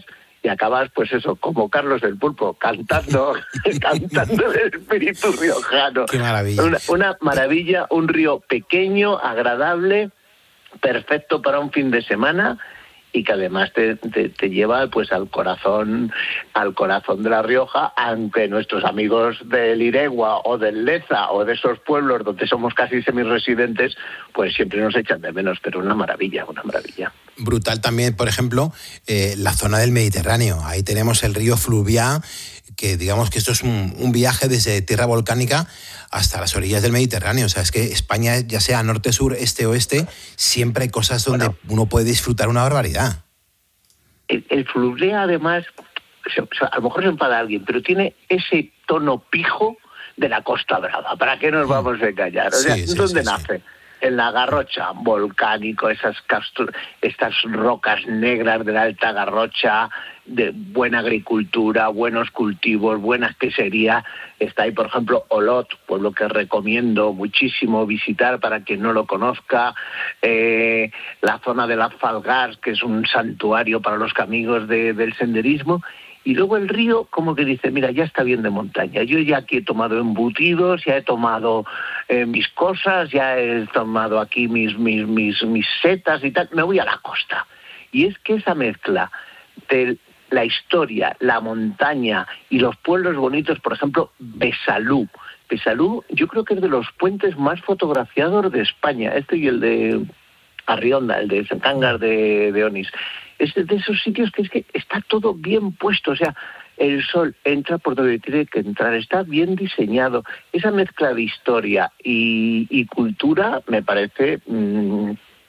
y acabas, pues eso, como Carlos el Pulpo, cantando, cantando el espíritu riojano. Qué maravilla. Una, una maravilla, un río pequeño, agradable, perfecto para un fin de semana, y que además te, te, te lleva pues al corazón al corazón de La Rioja, aunque nuestros amigos del Iregua o del Leza o de esos pueblos donde somos casi semiresidentes, pues siempre nos echan de menos, pero una maravilla, una maravilla. Brutal también, por ejemplo, eh, la zona del Mediterráneo. Ahí tenemos el río Fluvià, que digamos que esto es un, un viaje desde tierra volcánica hasta las orillas del Mediterráneo. O sea, es que España, ya sea norte, sur, este, oeste, siempre hay cosas donde bueno, uno puede disfrutar una barbaridad. El, el Fluvià, además, a lo mejor se enfada alguien, pero tiene ese tono pijo de la Costa Brava. ¿Para qué nos vamos a engañar? O sea, sí, sí, ¿dónde sí, nace? Sí. En la Garrocha, volcánico, esas castur- estas rocas negras de la Alta Garrocha, de buena agricultura, buenos cultivos, buenas queserías. Está ahí, por ejemplo, Olot, pueblo que recomiendo muchísimo visitar para quien no lo conozca. Eh, la zona de las Falgars, que es un santuario para los amigos de, del senderismo. Y luego el río, como que dice, mira, ya está bien de montaña. Yo ya aquí he tomado embutidos, ya he tomado eh, mis cosas, ya he tomado aquí mis, mis, mis, mis setas y tal. Me voy a la costa. Y es que esa mezcla de la historia, la montaña y los pueblos bonitos, por ejemplo, Besalú. Besalú yo creo que es de los puentes más fotografiados de España. Este y el de Arrionda, el de Cangas de, de Onís. Es de esos sitios que es que está todo bien puesto, o sea, el sol entra por donde tiene que entrar, está bien diseñado. Esa mezcla de historia y, y cultura me parece mmm,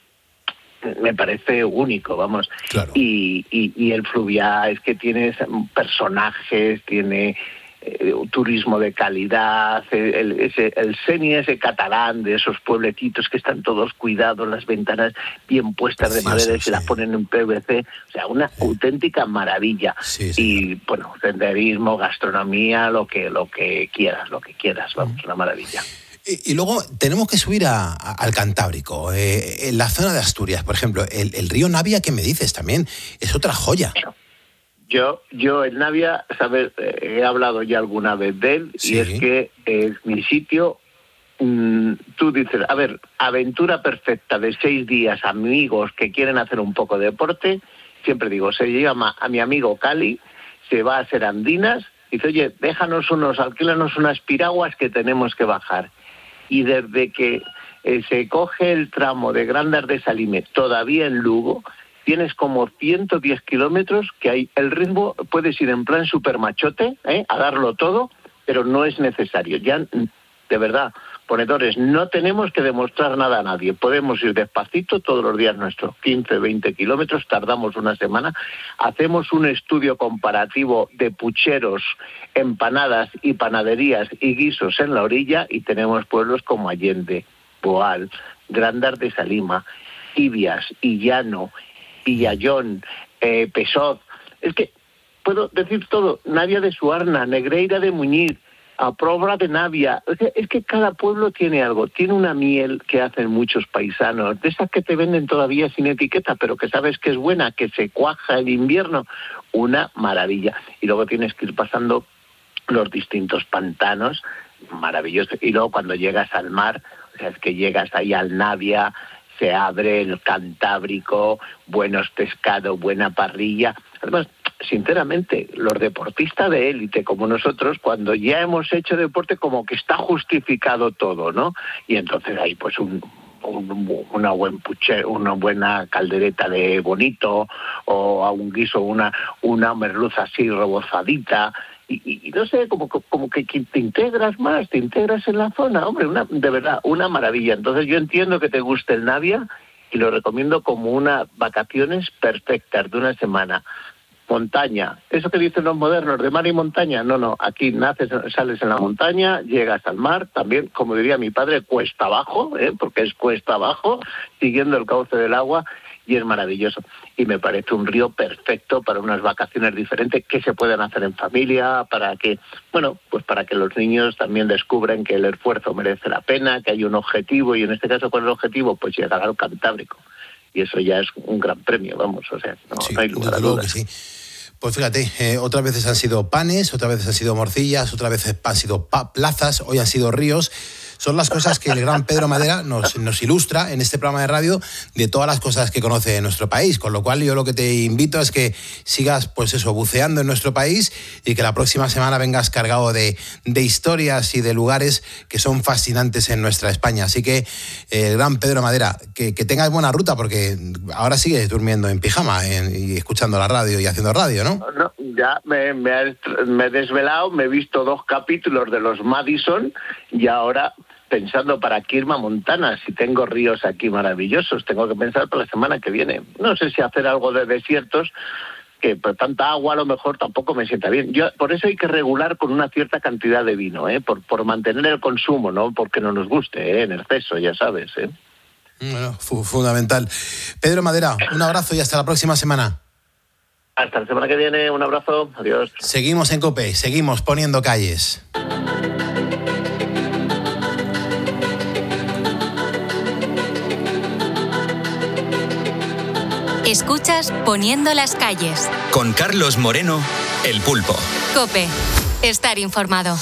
me parece único, vamos. Claro. Y, y, y el Fluvià es que tiene personajes, tiene eh, turismo de calidad, el, ese, el seni ese catalán de esos pueblecitos que están todos cuidados, las ventanas bien puestas Precioso, de madera y se sí. las ponen en P V C, o sea, una sí. auténtica maravilla. Sí, sí. Y bueno, senderismo, gastronomía, lo que lo que quieras, lo que quieras, vamos, una maravilla. Y, y luego tenemos que subir a, a, al Cantábrico, eh, en la zona de Asturias, por ejemplo, el, el río Navia, ¿qué me dices? También es otra joya. Yo, yo en Navia, sabes, eh, he hablado ya alguna vez de él, sí. y es que es mi sitio. Mmm, tú dices, a ver, aventura perfecta de seis días, amigos que quieren hacer un poco de deporte, siempre digo, se llama a mi amigo Cali, se va a hacer andinas, dice, oye, déjanos unos, alquílanos unas piraguas que tenemos que bajar. Y desde que eh, se coge el tramo de Grandas de Salime, todavía en Lugo, tienes como ciento diez kilómetros que hay el ritmo, puedes ir en plan supermachote, ¿eh? a darlo todo, pero no es necesario. Ya, de verdad, ponedores, no tenemos que demostrar nada a nadie. Podemos ir despacito todos los días nuestros quince, veinte kilómetros, tardamos una semana, hacemos un estudio comparativo de pucheros, empanadas y panaderías y guisos en la orilla y tenemos pueblos como Allende, Boal, Grandas de Salima, Ibias, Illano, Illallón, eh, Pesot. Es que puedo decir todo, Navia de Suarna, Negreira de Muñiz, a Probra de Navia. O sea, es que cada pueblo tiene algo, tiene una miel que hacen muchos paisanos, de esas que te venden todavía sin etiqueta, pero que sabes que es buena, que se cuaja el invierno, una maravilla. Y luego tienes que ir pasando los distintos pantanos, maravilloso. Y luego cuando llegas al mar, o sea, es que llegas ahí al Navia, se abre el Cantábrico, buenos pescados, buena parrilla. Además, sinceramente, los deportistas de élite como nosotros, cuando ya hemos hecho deporte, como que está justificado todo, ¿no? Y entonces hay pues un, un una buen puche, una buena caldereta de bonito, o a un guiso una una merluza así rebozadita. Y, y, y no sé, como, como que te integras más, te integras en la zona, hombre, una, de verdad, una maravilla. Entonces yo entiendo que te guste el Navia y lo recomiendo como unas vacaciones perfectas de una semana. Montaña, eso que dicen los modernos, de mar y montaña, no, no, aquí naces, sales en la montaña, llegas al mar, también, como diría mi padre, cuesta abajo, ¿eh? porque es cuesta abajo, siguiendo el cauce del agua, y es maravilloso. Y me parece un río perfecto para unas vacaciones diferentes que se pueden hacer en familia, para que, bueno, pues para que los niños también descubran que el esfuerzo merece la pena, que hay un objetivo, y en este caso, ¿cuál es el objetivo? Pues llegar al Cantábrico. Y eso ya es un gran premio, vamos, o sea, no, sí, no hay lugar a dudas. Que sí. Pues fíjate, eh, otras veces han sido panes, otras veces han sido morcillas, otras veces han sido pa- plazas, hoy han sido ríos. Son las cosas que el gran Pedro Madera nos, nos ilustra en este programa de radio de todas las cosas que conoce en nuestro país. Con lo cual yo lo que te invito es que sigas, pues eso, buceando en nuestro país y que la próxima semana vengas cargado de, de historias y de lugares que son fascinantes en nuestra España. Así que, eh, el gran Pedro Madera, que, que tengas buena ruta, porque ahora sigues durmiendo en pijama en, y escuchando la radio y haciendo radio, ¿no? No, ya me, me, he, me he desvelado, me he visto dos capítulos de los Madison y ahora, pensando para Kirma Montana, si tengo ríos aquí maravillosos, tengo que pensar para la semana que viene. No sé si hacer algo de desiertos, que por tanta agua a lo mejor tampoco me sienta bien. Yo, por eso hay que regular con una cierta cantidad de vino, ¿eh? por, por mantener el consumo, no porque no nos guste, ¿eh? en exceso, ya sabes. ¿eh? Bueno, fu- fundamental. Pedro Madera, un abrazo y hasta la próxima semana. Hasta la semana que viene, un abrazo, adiós. Seguimos en COPE, seguimos poniendo calles. Escuchas Poniendo las calles. Con Carlos Moreno, El Pulpo. COPE. Estar informado.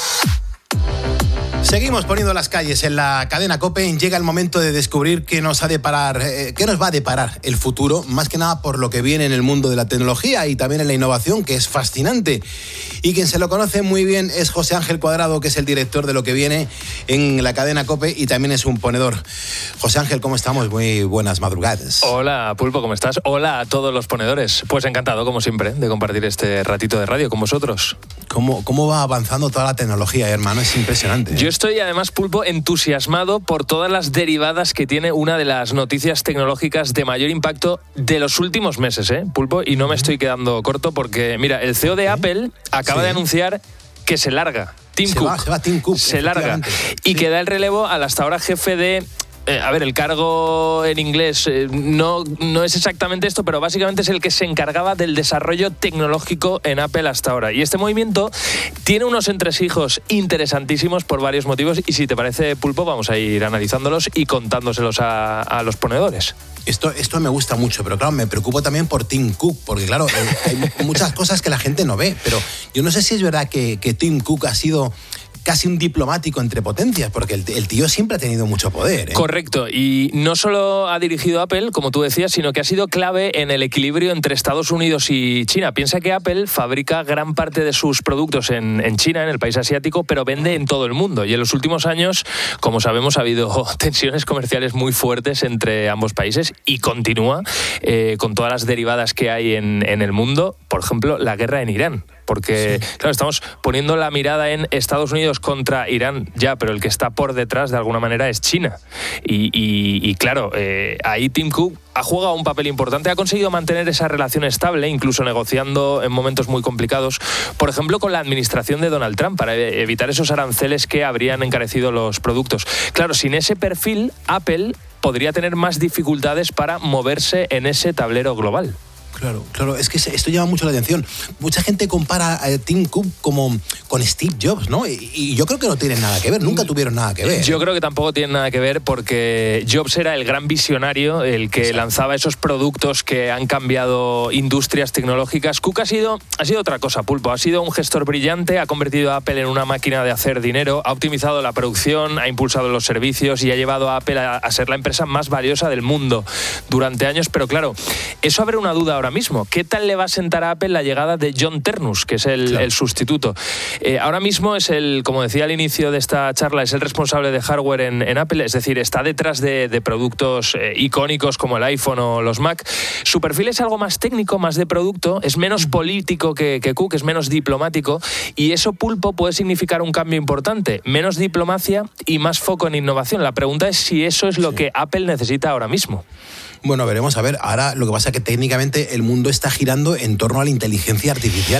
Seguimos poniendo las calles en la cadena COPE. Llega el momento de descubrir qué nos ha de parar, eh, qué nos va a deparar el futuro, más que nada por lo que viene en el mundo de la tecnología y también en la innovación, que es fascinante. Y quien se lo conoce muy bien es José Ángel Cuadrado, que es el director de lo que viene en la cadena COPE y también es un ponedor. José Ángel, ¿cómo estamos? Muy buenas madrugadas. Hola, Pulpo, ¿cómo estás? Hola a todos los ponedores. Pues encantado, como siempre, de compartir este ratito de radio con vosotros. ¿Cómo, cómo va avanzando toda la tecnología, hermano? Es impresionante. Yo estoy además, Pulpo, entusiasmado por todas las derivadas que tiene una de las noticias tecnológicas de mayor impacto de los últimos meses, ¿eh, Pulpo? Y no me estoy quedando corto porque, mira, el C E O de Apple acaba Sí. de anunciar que se larga. Tim Se Cook. va, se va Tim Cook, Se larga. efectivamente. Y que da el relevo al hasta ahora jefe de... Eh, a ver, el cargo en inglés eh, no, no es exactamente esto, pero básicamente es el que se encargaba del desarrollo tecnológico en Apple hasta ahora. Y este movimiento tiene unos entresijos interesantísimos por varios motivos y si te parece, Pulpo, vamos a ir analizándolos y contándoselos a, a los ponedores. Esto, esto me gusta mucho, pero claro, me preocupo también por Tim Cook, porque claro, eh, hay muchas cosas que la gente no ve, pero yo no sé si es verdad que, que Tim Cook ha sido casi un diplomático entre potencias, porque el, el tío siempre ha tenido mucho poder, ¿eh? Correcto, y no solo ha dirigido Apple, como tú decías, sino que ha sido clave en el equilibrio entre Estados Unidos y China. Piensa que Apple fabrica gran parte de sus productos en, en China, en el país asiático, pero vende en todo el mundo. Y en los últimos años, como sabemos, ha habido tensiones comerciales muy fuertes entre ambos países y continúa eh, con todas las derivadas que hay en, en el mundo. Por ejemplo, la guerra en Irán. Porque, sí. claro, estamos poniendo la mirada en Estados Unidos contra Irán, ya, pero el que está por detrás, de alguna manera, es China. Y, y, y claro, eh, ahí Tim Cook ha jugado un papel importante, ha conseguido mantener esa relación estable, incluso negociando en momentos muy complicados, por ejemplo, con la administración de Donald Trump, para evitar esos aranceles que habrían encarecido los productos. Claro, sin ese perfil, Apple podría tener más dificultades para moverse en ese tablero global. Claro, claro, es que esto llama mucho la atención. Mucha gente compara a Tim Cook como con Steve Jobs, ¿no? Y, y yo creo que no tienen nada que ver, nunca tuvieron nada que ver. Yo creo que tampoco tienen nada que ver porque Jobs era el gran visionario, el que Exacto. lanzaba esos productos que han cambiado industrias tecnológicas. Cook ha sido, ha sido otra cosa, Pulpo. Ha sido un gestor brillante, ha convertido a Apple en una máquina de hacer dinero, ha optimizado la producción, ha impulsado los servicios y ha llevado a Apple a, a ser la empresa más valiosa del mundo durante años. Pero claro, eso abre una duda ahora mismo. ¿Qué tal le va a sentar a Apple la llegada de John Ternus, que es el, claro. el sustituto? Eh, ahora mismo es el, como decía al inicio de esta charla, es el responsable de hardware en, en Apple, es decir, está detrás de, de productos eh, icónicos como el iPhone o los Mac. Su perfil es algo más técnico, más de producto, es menos político que, que Cook, es menos diplomático, y eso, Pulpo, puede significar un cambio importante, menos diplomacia y más foco en innovación. La pregunta es si eso es lo sí. que Apple necesita ahora mismo. Bueno, veremos, a ver, ahora lo que pasa es que técnicamente el mundo está girando en torno a la inteligencia artificial.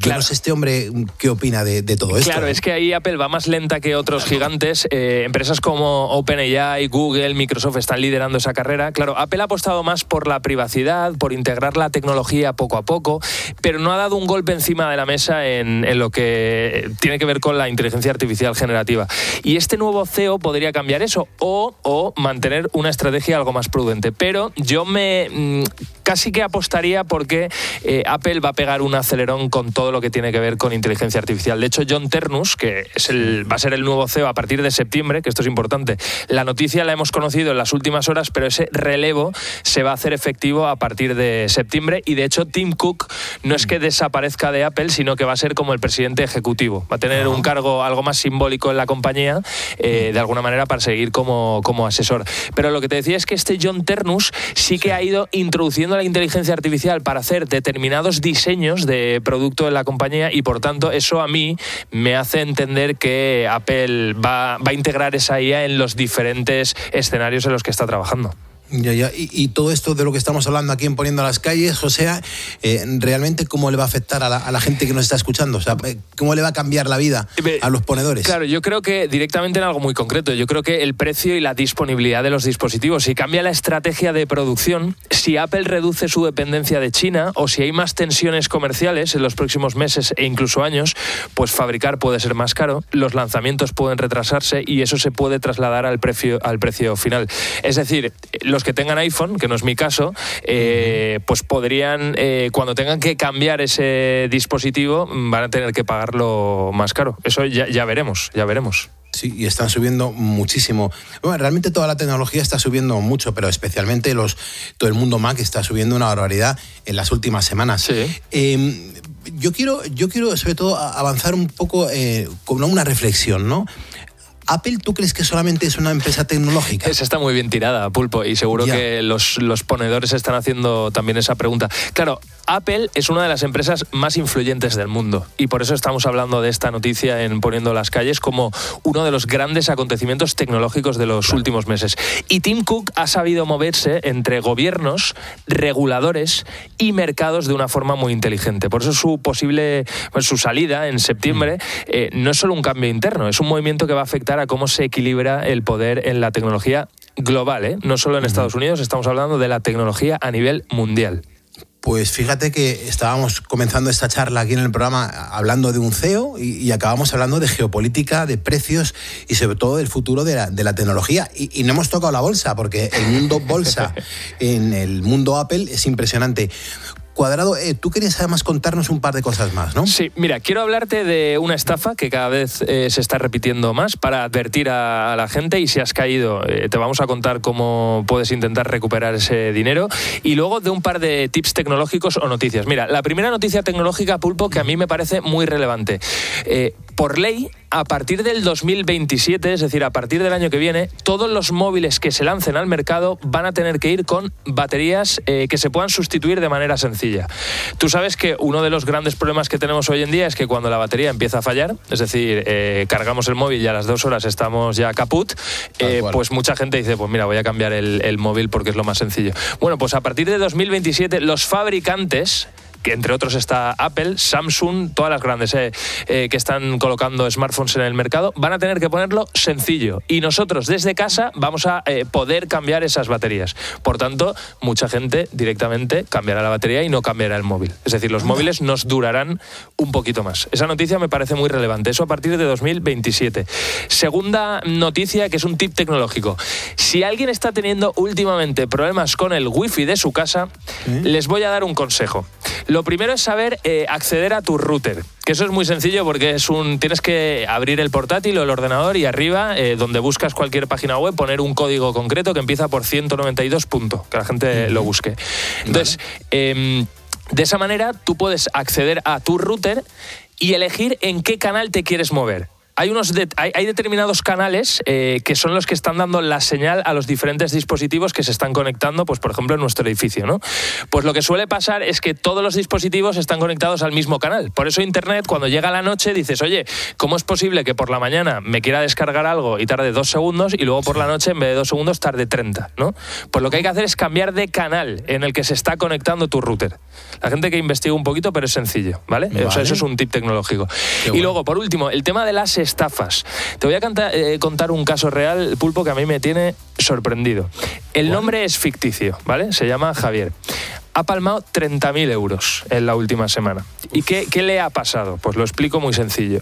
Yo no sé este hombre qué opina de, de todo esto. Claro, ¿eh? es que ahí Apple va más lenta que otros gigantes. Eh, empresas como OpenAI, Google, Microsoft están liderando esa carrera. Claro, Apple ha apostado más por la privacidad, por integrar la tecnología poco a poco, pero no ha dado un golpe encima de la mesa en, en lo que tiene que ver con la inteligencia artificial generativa. Y este nuevo C E O podría cambiar eso o, o mantener una estrategia algo más prudente. Pero yo me mmm, casi que apostaría porque eh, Apple va a pegar un acelerón con todo lo que tiene que ver con inteligencia artificial. De hecho, John Ternus, que es el, va a ser el nuevo C E O a partir de septiembre, que esto es importante, la noticia la hemos conocido en las últimas horas, pero ese relevo se va a hacer efectivo a partir de septiembre y de hecho Tim Cook no es que desaparezca de Apple, sino que va a ser como el presidente ejecutivo. Va a tener un cargo algo más simbólico en la compañía, eh, de alguna manera para seguir como, como asesor. Pero lo que te decía es que este John Ternus sí que ha ido introduciendo la inteligencia artificial para hacer determinados diseños de producto en la compañía y por tanto eso a mí me hace entender que Apple va, va a integrar esa I A en los diferentes escenarios en los que está trabajando. Ya, ya. Y, y todo esto de lo que estamos hablando aquí en Poniendo las Calles, o sea, eh, realmente cómo le va a afectar a la, a la gente que nos está escuchando, o sea, cómo le va a cambiar la vida a los ponedores. Claro, yo creo que directamente en algo muy concreto, yo creo que el precio y la disponibilidad de los dispositivos, si cambia la estrategia de producción, si Apple reduce su dependencia de China o si hay más tensiones comerciales en los próximos meses e incluso años, pues fabricar puede ser más caro, los lanzamientos pueden retrasarse y eso se puede trasladar al precio, al precio final. Es decir, los que tengan iPhone, que no es mi caso, eh, pues podrían, eh, cuando tengan que cambiar ese dispositivo, van a tener que pagarlo más caro. Eso ya, ya veremos, ya veremos. Sí, y están subiendo muchísimo. Bueno, realmente toda la tecnología está subiendo mucho, pero especialmente los, todo el mundo Mac está subiendo una barbaridad en las últimas semanas. Sí. Eh, yo quiero, yo quiero sobre todo avanzar un poco eh, con una reflexión, ¿no? ¿Apple tú crees que solamente es una empresa tecnológica? Esa está muy bien tirada, Pulpo, y seguro ya. que los, los ponedores están haciendo también esa pregunta. Claro, Apple es una de las empresas más influyentes del mundo y por eso estamos hablando de esta noticia en Poniendo las Calles como uno de los grandes acontecimientos tecnológicos de los claro. últimos meses. Y Tim Cook ha sabido moverse entre gobiernos, reguladores y mercados de una forma muy inteligente. Por eso su posible, pues, su salida en septiembre eh, no es solo un cambio interno, es un movimiento que va a afectar a cómo se equilibra el poder en la tecnología global, ¿eh? No solo en Estados Unidos, estamos hablando de la tecnología a nivel mundial. Pues fíjate que estábamos comenzando esta charla aquí en el programa hablando de un C E O y, y acabamos hablando de geopolítica, de precios y sobre todo del futuro de la, de la tecnología. Y, y no hemos tocado la bolsa, porque el mundo bolsa en el mundo Apple es impresionante. Cuadrado, eh, tú querías además contarnos un par de cosas más, ¿no? Sí, mira, quiero hablarte de una estafa que cada vez eh, se está repitiendo más para advertir a, a la gente y si has caído eh, te vamos a contar cómo puedes intentar recuperar ese dinero y luego de un par de tips tecnológicos o noticias. Mira, la primera noticia tecnológica, Pulpo, que a mí me parece muy relevante. Eh, por ley, a partir del dos mil veintisiete, es decir, a partir del año que viene, todos los móviles que se lancen al mercado van a tener que ir con baterías eh, que se puedan sustituir de manera sencilla. Tú sabes que uno de los grandes problemas que tenemos hoy en día es que cuando la batería empieza a fallar, es decir, eh, cargamos el móvil y a las dos horas estamos ya caput, eh, pues mucha gente dice, pues mira, voy a cambiar el, el móvil porque es lo más sencillo. Bueno, pues a partir de dos mil veintisiete, los fabricantes, que entre otros está Apple, Samsung, todas las grandes eh, eh, que están colocando smartphones en el mercado, van a tener que ponerlo sencillo. Y nosotros desde casa vamos a eh, poder cambiar esas baterías. Por tanto, mucha gente directamente cambiará la batería y no cambiará el móvil. Es decir, los móviles nos durarán un poquito más. Esa noticia me parece muy relevante. Eso a partir de dos mil veintisiete. Segunda noticia, que es un tip tecnológico. Si alguien está teniendo últimamente problemas con el wifi de su casa, ¿Eh? les voy a dar un consejo. Lo primero es saber eh, acceder a tu router, que eso es muy sencillo porque es un tienes que abrir el portátil o el ordenador y arriba, eh, donde buscas cualquier página web, poner un código concreto que empieza por ciento noventa y dos punto, que la gente lo busque. Entonces, vale. eh, de esa manera tú puedes acceder a tu router y elegir en qué canal te quieres mover. hay, unos de, hay, hay determinados canales eh, que son los que están dando la señal a los diferentes dispositivos que se están conectando, pues por ejemplo en nuestro edificio, ¿no? Pues lo que suele pasar es que todos los dispositivos están conectados al mismo canal. Por eso Internet, cuando llega la noche, dices, oye, ¿cómo es posible que por la mañana me quiera descargar algo y tarde dos segundos y luego por la noche en vez de dos segundos tarde treinta, ¿no? Pues lo que hay que hacer es cambiar de canal en el que se está conectando tu router. La gente que investiga un poquito, pero es sencillo, ¿vale? vale. O sea, eso es un tip tecnológico. Qué y bueno. Luego, por último, el tema de las estafas. Te voy a canta, eh, contar un caso real, Pulpo, que a mí me tiene sorprendido. El bueno. nombre es ficticio, ¿vale? Se llama Javier. Ha palmado treinta mil euros en la última semana. ¿Y qué, qué le ha pasado? Pues lo explico muy sencillo.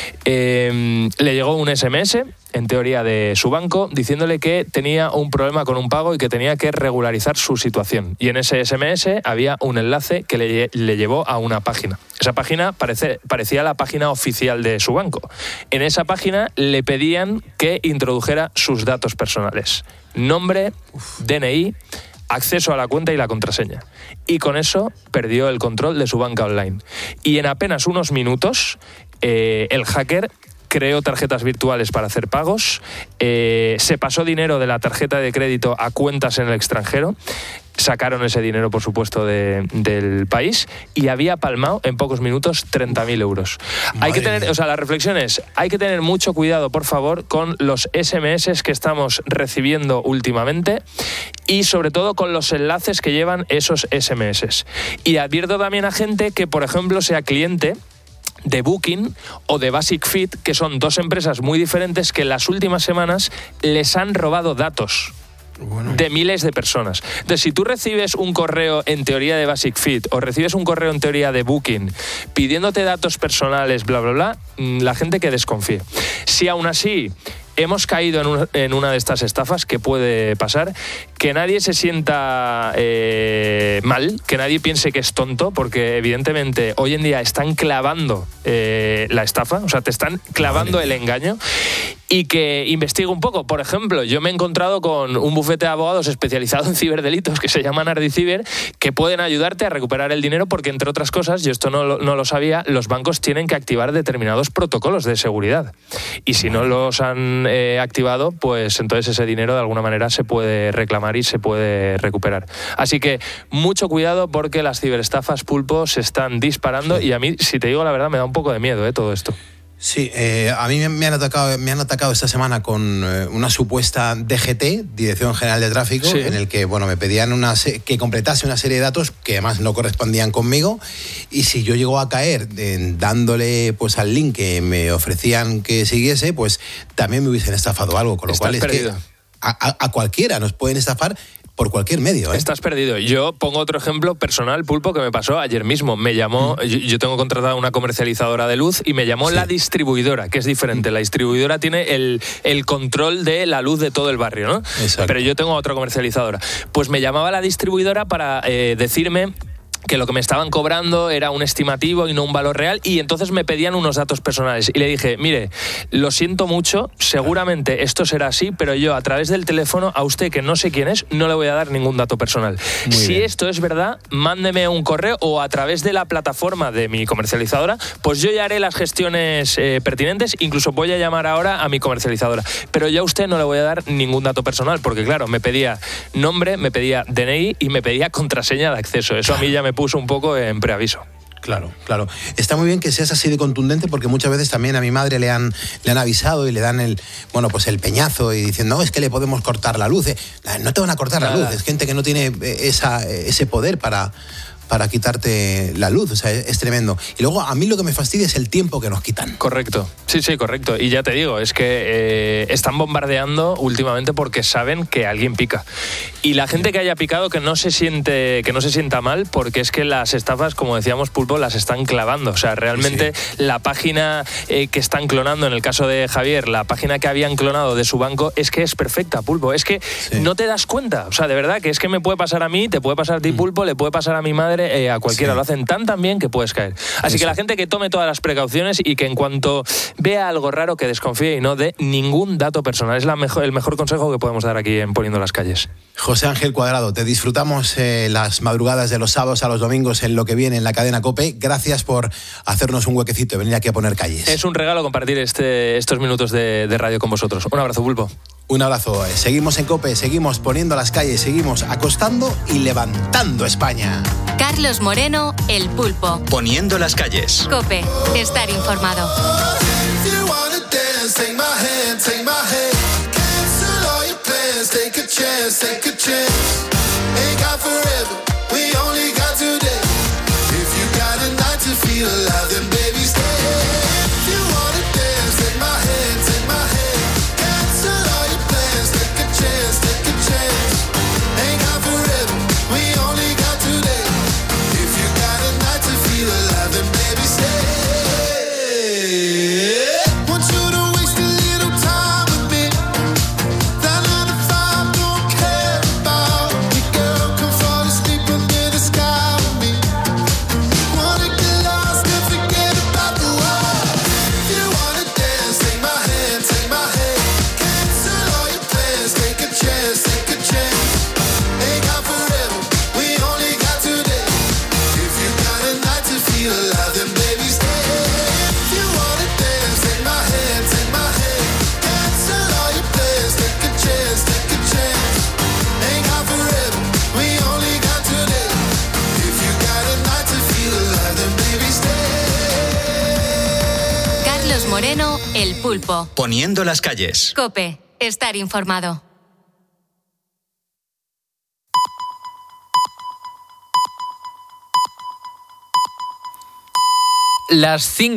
Eh, le llegó un ese eme ese, en teoría de su banco, diciéndole que tenía un problema con un pago y que tenía que regularizar su situación. Y en ese ese eme ese había un enlace que le, le llevó a una página. Esa página parece, parecía la página oficial de su banco. En esa página le pedían que introdujera sus datos personales. Nombre, Uf. de ene i, acceso a la cuenta y la contraseña. Y con eso perdió el control de su banca online. Y en apenas unos minutos, eh, el hacker creó tarjetas virtuales para hacer pagos, eh, se pasó dinero de la tarjeta de crédito a cuentas en el extranjero, sacaron ese dinero, por supuesto, de, del país y había palmado en pocos minutos treinta mil euros. Madre hay que tener, mía. o sea, la reflexión es, hay que tener mucho cuidado, por favor, con los ese eme ese que estamos recibiendo últimamente y sobre todo con los enlaces que llevan esos ese eme ese. Y advierto también a gente que, por ejemplo, sea cliente de Booking o de Basic Fit, que son dos empresas muy diferentes que en las últimas semanas les han robado datos. Bueno. De miles de personas. Entonces, si tú recibes un correo en teoría de Basic Fit o recibes un correo en teoría de Booking pidiéndote datos personales, bla, bla, bla, la gente que desconfíe. Si aún así hemos caído en, un, en una de estas estafas, que puede pasar, que nadie se sienta eh, mal, que nadie piense que es tonto, porque evidentemente hoy en día están clavando eh, la estafa, o sea, te están clavando vale. el engaño, y que investigue un poco. Por ejemplo, yo me he encontrado con un bufete de abogados especializado en ciberdelitos que se llama Nardiciber, que pueden ayudarte a recuperar el dinero porque, entre otras cosas, yo esto no lo, no lo sabía, los bancos tienen que activar determinados protocolos de seguridad. Y si no los han eh, activado, pues entonces ese dinero de alguna manera se puede reclamar y se puede recuperar. Así que mucho cuidado porque las ciberestafas, Pulpo, se están disparando sí. y a mí, si te digo la verdad, me da un poco de miedo eh, todo esto. Sí, eh, a mí me han atacado, me han atacado esta semana con eh, una supuesta D G T, Dirección General de Tráfico, sí. en el que bueno me pedían una que completase una serie de datos que además no correspondían conmigo, y si yo llego a caer eh, dándole pues al link que me ofrecían que siguiese, pues también me hubiesen estafado algo, con lo Estás cual perdido. es que a, a, a cualquiera nos pueden estafar por cualquier medio, ¿eh? Estás perdido. Yo pongo otro ejemplo personal, Pulpo, que me pasó ayer mismo. Me llamó, mm. yo, yo tengo contratada una comercializadora de luz y me llamó sí. la distribuidora, que es diferente. La distribuidora tiene el, el control de la luz de todo el barrio, ¿no? Exacto. Pero yo tengo otra comercializadora. Pues me llamaba la distribuidora para eh, decirme que lo que me estaban cobrando era un estimativo y no un valor real, y entonces me pedían unos datos personales. Y le dije, mire, lo siento mucho, seguramente esto será así, pero yo a través del teléfono, a usted que no sé quién es, no le voy a dar ningún dato personal. Muy si bien. Esto es verdad, mándeme un correo o a través de la plataforma de mi comercializadora, pues yo ya haré las gestiones eh, pertinentes, incluso voy a llamar ahora a mi comercializadora. Pero yo a usted no le voy a dar ningún dato personal, porque claro, me pedía nombre, me pedía de ene i y me pedía contraseña de acceso. Eso a mí ya me puso un poco en preaviso. Claro, claro. Está muy bien que seas así de contundente, porque muchas veces también a mi madre le han, le han avisado y le dan el, bueno, pues el peñazo y dicen, no, es que le podemos cortar la luz. No te van a cortar Nada. la luz, es gente que no tiene esa, ese poder para... para quitarte la luz, o sea, es tremendo. Y luego a mí lo que me fastidia es el tiempo que nos quitan. Correcto, sí, sí, correcto. Y ya te digo, es que eh, están bombardeando últimamente porque saben que alguien pica. Y la gente que haya picado que no se siente, que no se sienta mal, porque es que las estafas, como decíamos, Pulpo, las están clavando. O sea, realmente sí. la página eh, que están clonando, en el caso de Javier, la página que habían clonado de su banco, es que es perfecta, Pulpo. Es que sí. no te das cuenta. O sea, de verdad, que es que me puede pasar a mí, te puede pasar a ti, Pulpo, mm. le puede pasar a mi madre, padre, eh, a cualquiera Sí. lo hacen tan tan bien que puedes caer. Así Eso. que la gente que tome todas las precauciones y que en cuanto vea algo raro que desconfíe y no dé ningún dato personal. Es la mejor, el mejor consejo que podemos dar aquí en Poniendo las Calles. José Ángel Cuadrado, te disfrutamos eh, las madrugadas de los sábados a los domingos en lo que viene en la cadena COPE. Gracias por hacernos un huequecito y venir aquí a poner calles. Es un regalo compartir este, estos minutos de, de radio con vosotros. Un abrazo, Pulpo. Un abrazo. eh. Seguimos en COPE, seguimos poniendo las calles, seguimos acostando y levantando España. Carlos Moreno, El Pulpo. Poniendo las calles. COPE. Estar informado. Take a chance, take a chance. Ain't got forever, we only got today. If you got a night to feel alive, then baby stay. If you wanna dance, take my hand, take my hand. Cancel all your plans, take a chance, take a chance. Ain't got forever, we only got today. If you got a night to feel alive, then baby stay. Want you to waste a little time with me. Moreno, El Pulpo. Poniendo las calles. COPE. Estar informado. Las cinco